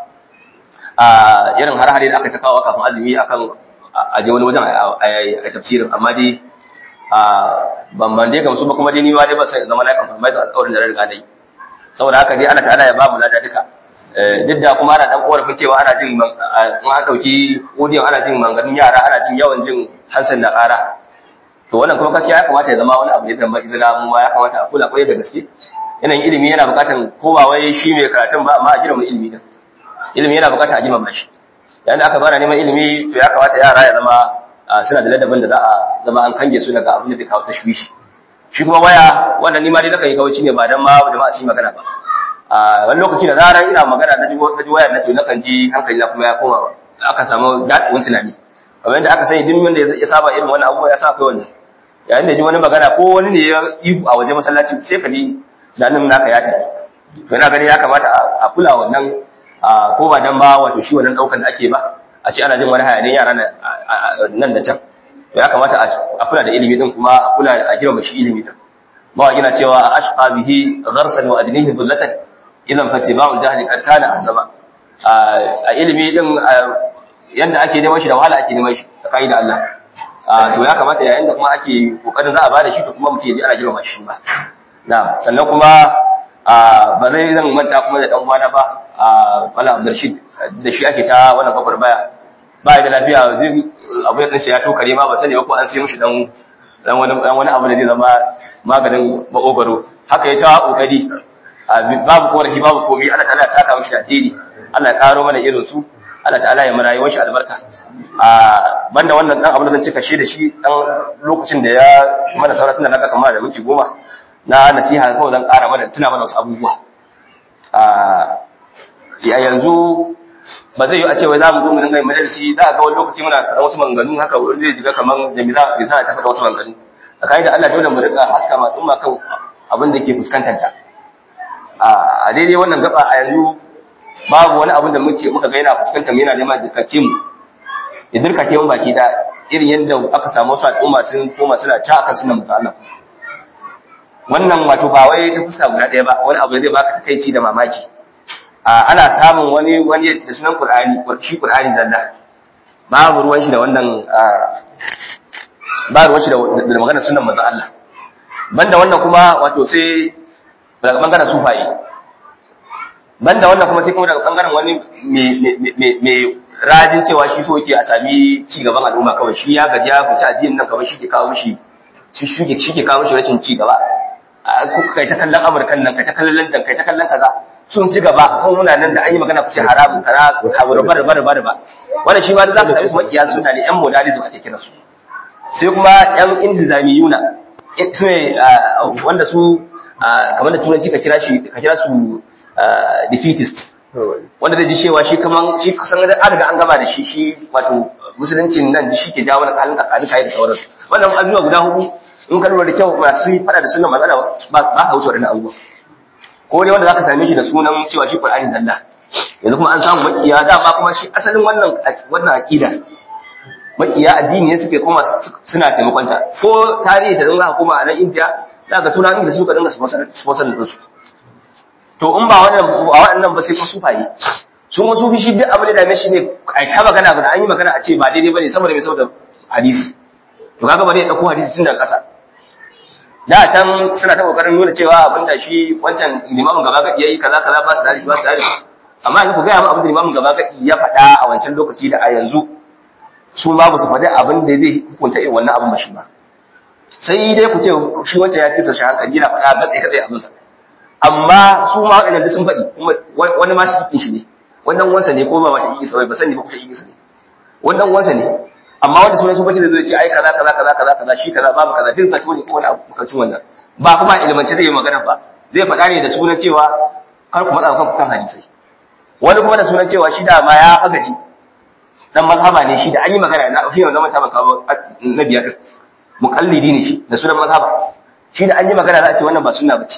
irin har-hare da aka ta kawo kafin azumi akan a je wani wajen a tafsirin amma dai ban dai gamsu ba kuma dai ni ma dai ba sai zama na compromise alƙawarin da na riga dai saboda haka dai Allah ta'ala ya ba mu lada duka duk da kuma ana dan korafin cewa ana jin in an dauki audio ana jin manganin yara ana jin yawan jin hansan da ƙara to wannan kuma gaskiya ya kamata ya zama wani abu da zama izina mu ma ya kamata a kula kwarai da gaske yanayin ilimi yana buƙatar ko ba wai shi mai karatun ba amma a girma ilimi din ilimi yana buƙatar a girma shi yayin da aka fara neman ilimi to ya kamata yara ya zama suna da ladabin da za a zama an kange su daga abin da bai kawo tashwishi shi kuma waya wannan ni ma dai nakan yi kawai ne ba dan ma jama'a su yi magana ba wani lokaci da zarar ina magana na ji wayar na ce nakan ji hankali na kuma ya koma aka samu daɗin tunani kamar yadda aka sani duk wanda ya saba irin wani abubuwa ya sa kai wannan yayin da ji wani magana ko wani ne ya ihu a waje masallaci sai ka ji tunanin naka ya tafi to ina gani ya kamata a kula wannan ko ba dan ba wato shi wannan daukan da ake ba a ce ana jin wani hayanin yara nan da can to ya kamata a kula da ilimi din kuma a kula a girma shi ilimi din ba gina cewa ashqa bihi gharsan wa ajnihi dhullatan idan fattiba'ul jahli kad kana azaba a ilimi din yanda ake neman shi da wahala ake neman shi kai da Allah to ya kamata yayin da kuma ake kokarin za a bada shi to kuma mutum ya ji ana girma shi ba na'am sannan kuma ba zai zan manta kuma da dan uwana ba wala Abdurrashid da shi ake ta wannan kafar baya ba da lafiya abu ya tsinsa ya tokare ma ba sani ba ko an sai mishi dan wani abu da zai zama maganin makogaro haka ya ta kokari babu korafi babu komai Allah ta'ala ya saka mishi alheri Allah ya karo mana irin su Allah ta'ala ya mara yawan shi albarka banda wannan dan abin da zan cika shi da shi dan lokacin da ya mana sauratun da naga kamar da minti 10 na nasiha kawai zan kara mana tuna mana wasu abubuwa ya yanzu ba zai yi a ce wai za mu zo mu dinga yin majalisi za a ga wani lokaci muna kaɗan wasu maganganu haka wani zai jiga kamar jami'a bai sa ta faɗa wasu maganganu tsakani da Allah dole mu rika haska ma umma kan abin da ke fuskantar ta a daidai wannan gaba a yanzu babu wani abin da muka ga yana fuskantar mu yana neman dukkan mu ya dirkake mu baki da irin yadda aka samu wasu al'umma sun koma suna ci akan sunan manzo wannan wato ba wai ta fuska guda ɗaya ba, wani abu zai baka takeici da mamaki. Ana samun wani da sunan Qur'ani, shi Qur'ani zalla babu ruwan shi da wannan ba ruwan shi da magana sunan manzo Allah. Banda wannan kuma wato sai daga bangaren sufaye, banda wannan kuma sai kuma daga bangaren wani mai rajin cewa shi so yake a sami ci gaban al'umma kawai, shi ya gaji ya fice addinin nan kawai shi ke kawo mishi rashin ci gaba. Kai ta kallon Amurkan nan, kai ta kallon London, kai ta kallon kaza sun ci gaba, kuma muna nan da an yi magana kuce haramun kaza ba. Wannan shi ma da zaka sami su makiya suna ne yan modernism ake kira su. Sai kuma yan intizamiyuna su ne wanda su kamar da turanci ka kira su defeatist, wanda zai ji cewa shi kusan an riga an gama da shi wato musuluncin nan shi ke jawo mana halin tsakanin kai da sauransu. Wannan abubuwa guda hudu in ka lura da kyau masu fada da sunan matsala ba ka wuce waɗannan abubuwa. Ko dai wanda zaka same shi da sunan cewa shi Qur'ani zalla, yanzu kuma an samu makiya dama kuma shi asalin wannan aqida makiya addini ne suke kuma suna taimakon ta. Ko tarihi ta dinga hukuma a nan India zaka tuna da suka dinga sponsor da su. To in ba waɗannan ba sai kuma sufaye. Sun wasu fi shi duk abin da dame shi ne ai ta magana ba an yi magana a ce ba daidai bane saboda hadisi. To kaga bari ya dauko hadisi tun daga ƙasa. Da can suna ta kokarin nuna cewa abinda shi wancan limamin gaba gadi yayi kaza ba su tare ba su tare. Amma in ku ga mu abin da limamin gaba gadi ya faɗa a wancan lokaci da a yanzu su ma ba su faɗi abin da zai hukunta irin wannan abin ba shi ba. Sai dai ku ce shi wancan ya fisa shi hankali yana faɗa gatsai kadai abin sa. Amma su ma waɗannan sun faɗi wani ma shi kikin shi ne. Wannan wansa ne ko ba ma shi isa ba sani ba ku ta isa ne. Wannan wansa ne. Amma wanda sunan sun bace zai ce ai kaza shi kaza babu kaza duk zato ne ko wani abu kacin wannan ba kuma ilmance zai yi magana ba, zai faɗa ne da sunan cewa kar ku matsa kanku kan hadisi. Wani kuma da sunan cewa shi da ma ya fagaji dan mazhaba ne shi da an yi magana na shi wannan mata maka na biyar muqallidi ne shi da sunan mazhaba, shi da an yi magana za a ce wannan ba sunna bace,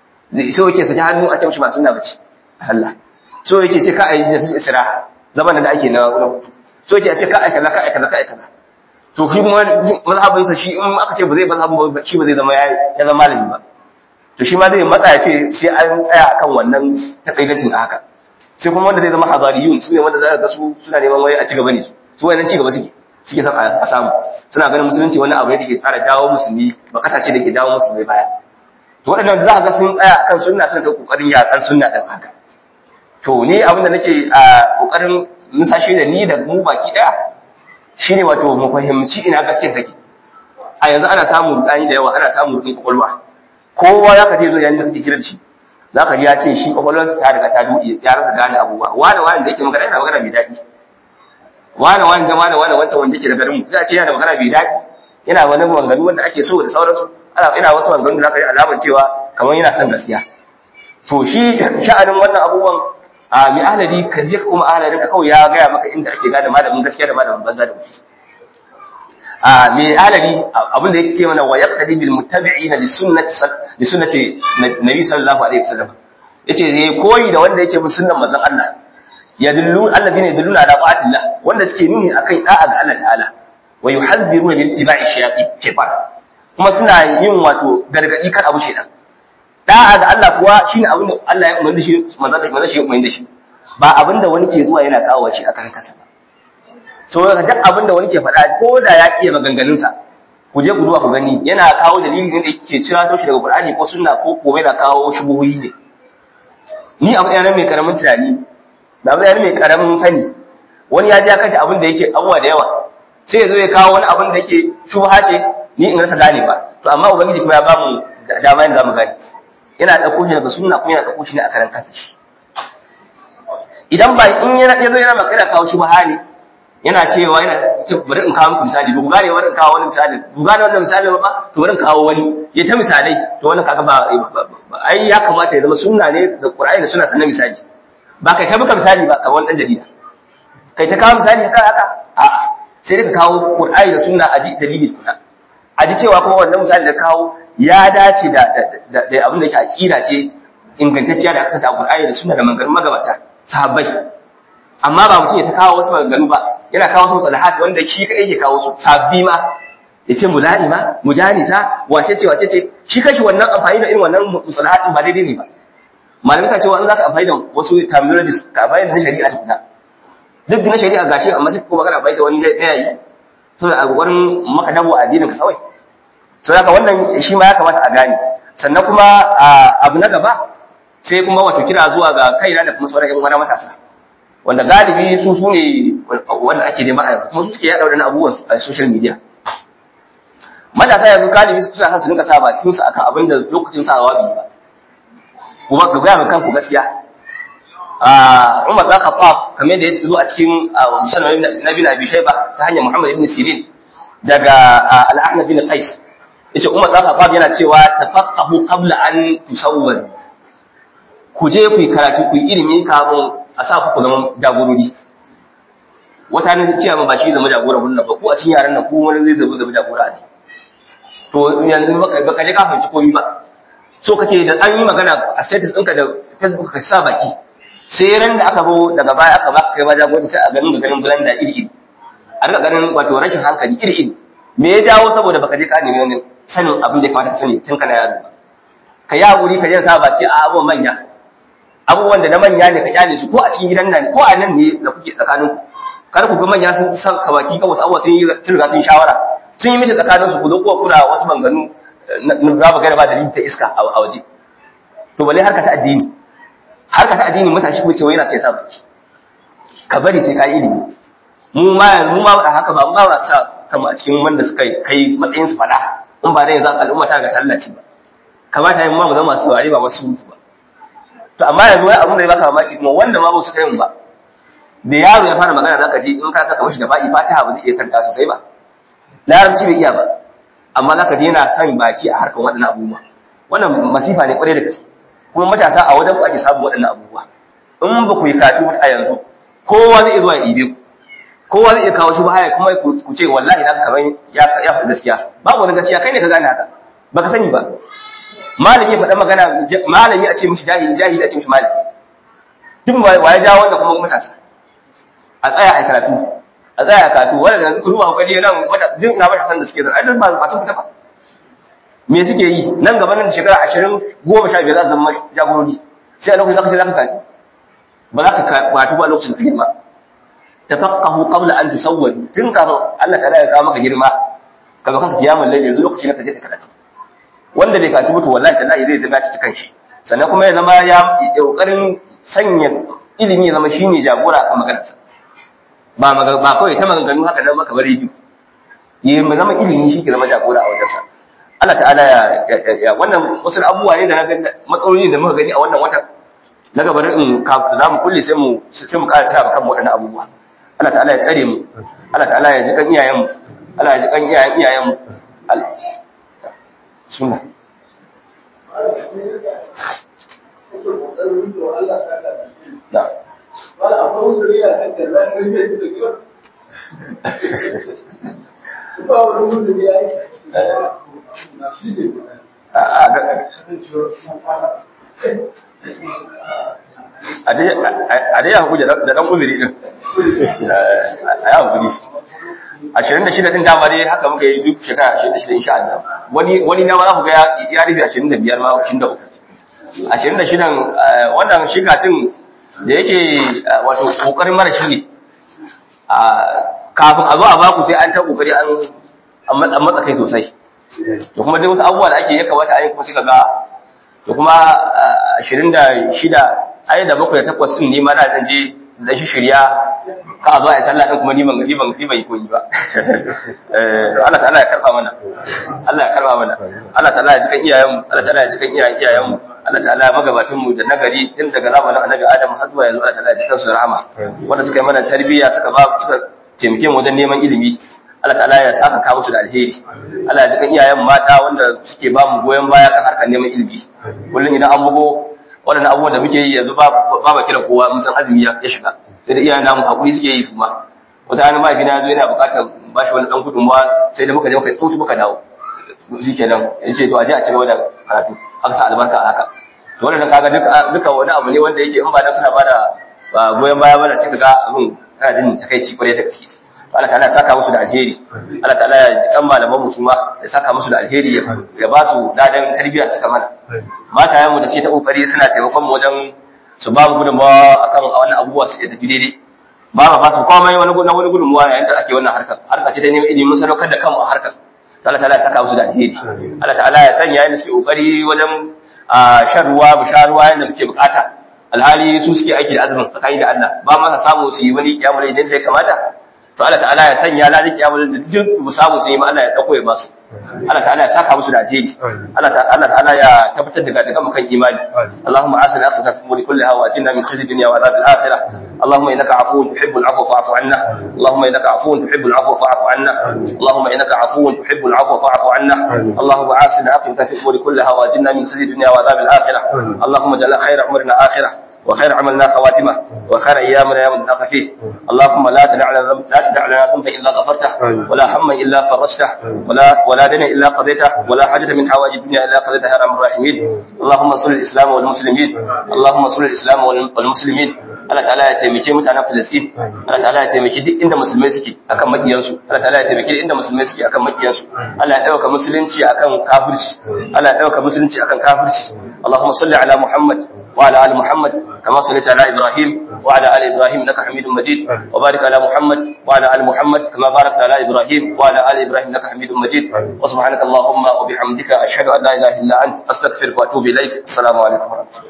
so yake saki hannu a ce mishi ba sunna bace Allah, so yake ce ka ayi isra zaman da ake na so yake a ce ka aika kaza. To shi kuma mazhabin sa shi in aka ce ba zai mazhabin ba shi ba zai zama ya zama malami ba. To shi ma zai matsa ya ce sai an tsaya akan wannan takaitancin haka. Sai kuma wanda zai zama hadariyun su ne wanda za ka ga su suna neman wai a ci gaba ne su wayannan ci gaba suke son a samu. Suna ganin musulunci wani abu ne da ke tsara jawo musulmi ba kasashe da ke jawo musulmi baya. To waɗannan za ka ga sun tsaya akan sunna suna ta kokarin yakan sunna din haka. To ni abin da nake a kokarin musashe da ni da mu baki daya shine wato mu fahimci ina gaskiyar take. A yanzu ana samu rudani da yawa, ana samu rudin kwakwalwa. Kowa zaka je zo yayin da kake kiran shi zaka ji ya ce shi kwakwalwarsa ta riga ta duɗe ya rasa gane abubuwa. Wani da yake magana yana magana mai daɗi. Wani wancan wanda yake da garin mu za a ce yana magana mai daɗi, yana wani maganganu wanda ake so da sauransu. Ina wasu maganganu da zaka yi alamar cewa kamar yana son gaskiya. To shi sha'anin wannan abubuwan a mi ahladi ka je kuma ahladin ka kawai ya gaya maka inda ake gane malamin gaskiya da malamin banza da wuce. A mi ahladi abin da yake ce mana wa yaqtadi bil muttabi'ina li sunnati nabi sallallahu alaihi wasallam, yace zai koyi da wanda yake bin sunnan manzon Allah, alladhina yadulluna ala ta'atillah, wanda suke nuni akai da'a ga Allah ta'ala, wa yuhadhiruna bi ittiba'i shaytan, kuma suna yin wato gargadi kan abu shedan. Da'a ga Allah kuwa shine abin da Allah ya umarni shi manzon shi ya umarni shi, ba abin da wani ke zuwa yana kawo shi akan kansa ba. So duk abin da wani ke faɗa ko da ya iya maganganun sa, ku je ku duba ku gani yana kawo dalili ne da yake cira to shi daga Qur'ani ko sunna ko kuma yana kawo shubuhi ne. Ni abu yana mai karamin tunani, da abu yana mai karamin sani. Wani ya ji kanta abin da yake abuwa da yawa, sai ya zo ya kawo wani abin da yake shubha ce ni in rasa gane ba. To amma ubangiji kuma ya ba mu dama yanda zamu gane. Yana dauko shi daga sunna kuma yana dauko shi ne a karan kansa shi. Idan ba in yana yazo yana magana kawo shubha ne, yana cewa yana bari in kawo muku misali, ba ku gane wani kawo wani misali, ku gane wannan misali ba to bari in kawo wani, ya ta misalai, to wannan kaga ba ai ya kamata ya zama sunna ne da Qur'ani da sunna sannan misali. Ba kai ta buka misali ba kamar dan jarida. Kai ta kawo misali ka haka a'a, sai ka kawo Qur'ani da sunna aji dalili kuna. Aji cewa kuma wannan misali da kawo ya dace da abin da yake aqida ce ingantacciya da aka saka Qur'ani da sunna da mangarin magabata. sahabbai amma ba mutum ya ta kawo wasu maganganu ba yana kawo wasu musalahat wanda shi kai yake kawo su sabbi ma yace mula'ima mujanisa wace ce shi kashi wannan amfani da irin wannan musalahat ba daidai ne ba malamai sa cewa in zaka amfani da wasu terminologies ka amfani da shari'a tukuna duk na shari'a gashi amma sai kuma kana amfani da wani daya yi saboda a gurin maka dabo addinin ka kawai saboda wannan shi ma ya kamata a gane sannan kuma abu na gaba sai kuma wato kira zuwa ga kaina da kuma sauran ƴan uwana matasa wanda galibi su ne wanda ake nema a yanzu kuma su suke yaɗa waɗannan abubuwan a social media matasa yanzu galibi su kusa su rinka sa bakin su akan abin da lokacin sawa bai ba kuma ka gaya min kanku gaskiya Umar bin Khattab kamar da ya zo a cikin musalman Nabi Abi Shayba ta hanyar Muhammad ibn Sirin daga Al-Ahmad bin Qais yace Umar bin Khattab yana cewa tafaqahu qabla an tusawwad ku je ku yi karatu ku yi ilimi kafin a sa ku zama jagorori wata ne cewa ba shi zama jagora wannan ba ku a cikin yaran nan ku wani zai zama jagora ne to yanzu baka je ka fahimci komai ba so kace da an yi magana a status ɗinka da Facebook ka sa baki sai ran da aka bo daga baya aka baka kai ma jagoranci sai a ganin blanda iri a rika ganin wato rashin hankali iri me ya jawo saboda baka je ka nemi wani sanin abin da ya kamata ka sani tun kana yaro ka yi hakuri ka je sa baki a abubuwan manya abubuwan da na manya ne ka kyale su ko a cikin gidan nan ko a nan ne da kuke tsakanin ku kar ku ga manya sun san ka baki kan wasu abubuwa sun riga sun shawara sun yi mishi tsakanin su ku zo ko kuna wasu manganu za mu gane ba dalili ta iska a waje to balle harka ta addini matashi ko cewa yana sai sa baki ka bari sai ka yi ilimi mu ma a haka ba sa kama a cikin wanda suka kai matsayin su fada in ba dai zan al'umma ta ga tallaci ba kamata yin ma mu zama masu wari ba wasu mutu ba to amma yanzu wai abin da ya baka mamaki kuma wanda ma ba su kai mu ba da yaro ya fara magana zaka ji in ka saka mishi da ba'i fatiha ba zai iya karanta sosai ba larabci bai iya ba amma zaka ji yana son baki a harkar waɗannan abubuwa wannan masifa ne kwarai da gaske kuma matasa a wajen ku ake samun waɗannan abubuwa in ba ku yi katu a yanzu kowa zai iya zuwa ya ɗibe ku kowa zai iya kawo shi haya kuma ku ce wallahi dan kamar ya faɗi gaskiya babu wani gaskiya kai ne ka gane haka baka sani ba malami ya faɗa magana malami a ce mishi jahili a ce mishi malami duk wa ya jawo wannan kuma matasa a tsaya a karatu wanda yanzu ku ruwa kokari nan duk na matasan da suke zan ai ba sun fita ba me suke yi nan gaba nan shekara 20 15 za su zama jagorori sai a lokacin zaka ce zaka kaji ba za ka karatu ba lokacin da girma tafaqahu qabla an tusawwad tun kafin Allah ta'ala ya kawo maka girma ka zo kanka kiyamul layl yanzu lokacin da ka je ka karatu wanda bai karatu to wallahi tallahi zai zama cikin shi sannan kuma ya zama ya kokarin sanya ilimi ya zama shine jagora kan maganarsa ba kawai ta maganganu haka nan maka bari biyu ya zama ilimi shi ke zama jagora a wajensa Allah ta'ala ya wannan wasu abubuwa ne da na gani matsaloli da muka gani a wannan watan na gabarin in za mu kulle sai mu ƙara tsaya kan waɗannan abubuwa Allah ta'ala ya tsare mu Allah ta'ala ya ji kan iyayen mu Allah ya ji kan iyayen mu sunna da wala akwai wuri ya kan da zai rike da kiwa ba wani wuri ya yi a dai hankuli da dan uzuri din a yi hankuli 26 din dama dai haka muka yi duk shekara 26 insha Allah wani na ma za ku ga ya rufe 25 ma 23 26 wannan shigatin da yake wato kokarin mara shi ne kafin a zo a baku sai an ta kokari an matsa kai sosai to kuma dai wasu abubuwa da ake ya kamata a yi kuma suka ga to kuma 26 ai da 7 da 8 din ne ma na dan je da shi shirya ka a zo a yi sallah din kuma ni ban yi koyi ba Allah ta'ala ya karba mana Allah ta'ala ya jikan iyayenmu Allah ta'ala ya jikan iyayenmu Allah ta'ala magabatan mu da nagari tun daga zamanin Annabi Adam har zuwa yanzu Allah ta'ala ya jikan su rahama wanda suka yi mana tarbiyya suka taimake mu wajen neman ilimi Allah ta'ala ya saka ka musu da alheri Allah ya jikan iyayen mata wanda suke ba mu goyen baya kan harkar neman ilimi kullun idan an bugo waɗannan abubuwan da muke yi yanzu ba kira kowa mun san azumi ya shiga sai da iyayen namu hakuri suke yi su ma wata hannun mahaifina ya zo yana buƙatar ba shi wani ɗan gudunmawa sai da muka je muka tsotu muka dawo shi kenan ya ce to a je a ci gaba da karatu aka sa albarka a haka to wannan kaga duka wani abu ne wanda yake in ba dan suna bada ba goyen baya bane sai kaga abin kana jin takeici kwarai da gaske Allah ta'ala ya saka musu da alheri Allah ta'ala ya kan malaman mu kuma ya saka musu da alheri ya ba su dadan tarbiyya da suka mana matayen mu da sai ta kokari suna taimakon mu wajen su ba mu gudunmawa akan wannan abubuwa su tafi daidai ba ma ba su komai wani gudunmawa yayin da ake wannan harka ce da neman ilimin sadaukar da kanmu a harkar Allah ta'ala ya saka musu da alheri Allah ta'ala ya sanya yanda suke kokari wajen shan ruwa bu sha ruwa yanda muke bukata alhali su suke aiki da azumin tsakani da Allah ba ma samu su yi wani kiyamul idan sai kamata to Allah ta'ala ya sanya lalin kiyamul da duk mu samu su yi ma Allah ya dauko ya ba su Allah ta'ala ya saka musu da alheri Allah ta'ala ya tabbatar daga mukan imani Allahumma asina akhirata fi umuri kullaha wa ajinna min khizyi dunya wa adhab al-akhirah Allahumma innaka afuwun tuhibbul afwa fa'fu anna Allahumma innaka afuwun tuhibbul afwa fa'fu anna Allahumma innaka afuwun tuhibbul afwa fa'fu anna Allahumma asina akhirata fi umuri kullaha wa ajinna min khizyi dunya wa adhab al-akhirah Allahumma ja'al khayra umrina akhirah وخير عملنا خواتمه وخير ايامنا يوم نلقى فيه اللهم لا تدع لنا ذنبا الا غفرته ولا هما الا فرجته ولا دين الا قضيته ولا حاجه من حوائج الدنيا الا قضيتها يا ارحم الراحمين اللهم انصر الاسلام والمسلمين اللهم انصر الاسلام والمسلمين Allah ta'ala ya taimake mutanen Filistin Allah ta'ala ya taimake duk inda musulmai suke akan makiyansu Allah ta'ala ya taimake duk inda musulmai suke akan makiyansu Allah ya dauka musulunci akan kafirci Allah ya dauka musulunci akan kafirci Allahumma salli ala Muhammad wa ala ali Muhammad kama sallaita ala Ibrahim wa ala ali Ibrahim innaka Hamidum Majid wa barik ala Muhammad wa ala ali Muhammad kama barakta ala Ibrahim wa ala ali Ibrahim innaka Hamidum Majid wa subhanaka Allahumma wa bihamdika ashhadu an la ilaha illa anta astaghfiruka wa atubu ilaik assalamu alaikum wa rahmatullahi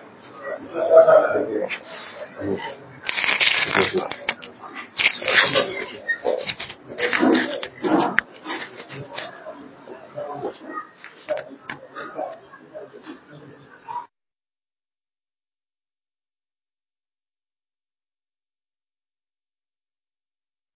Thank you.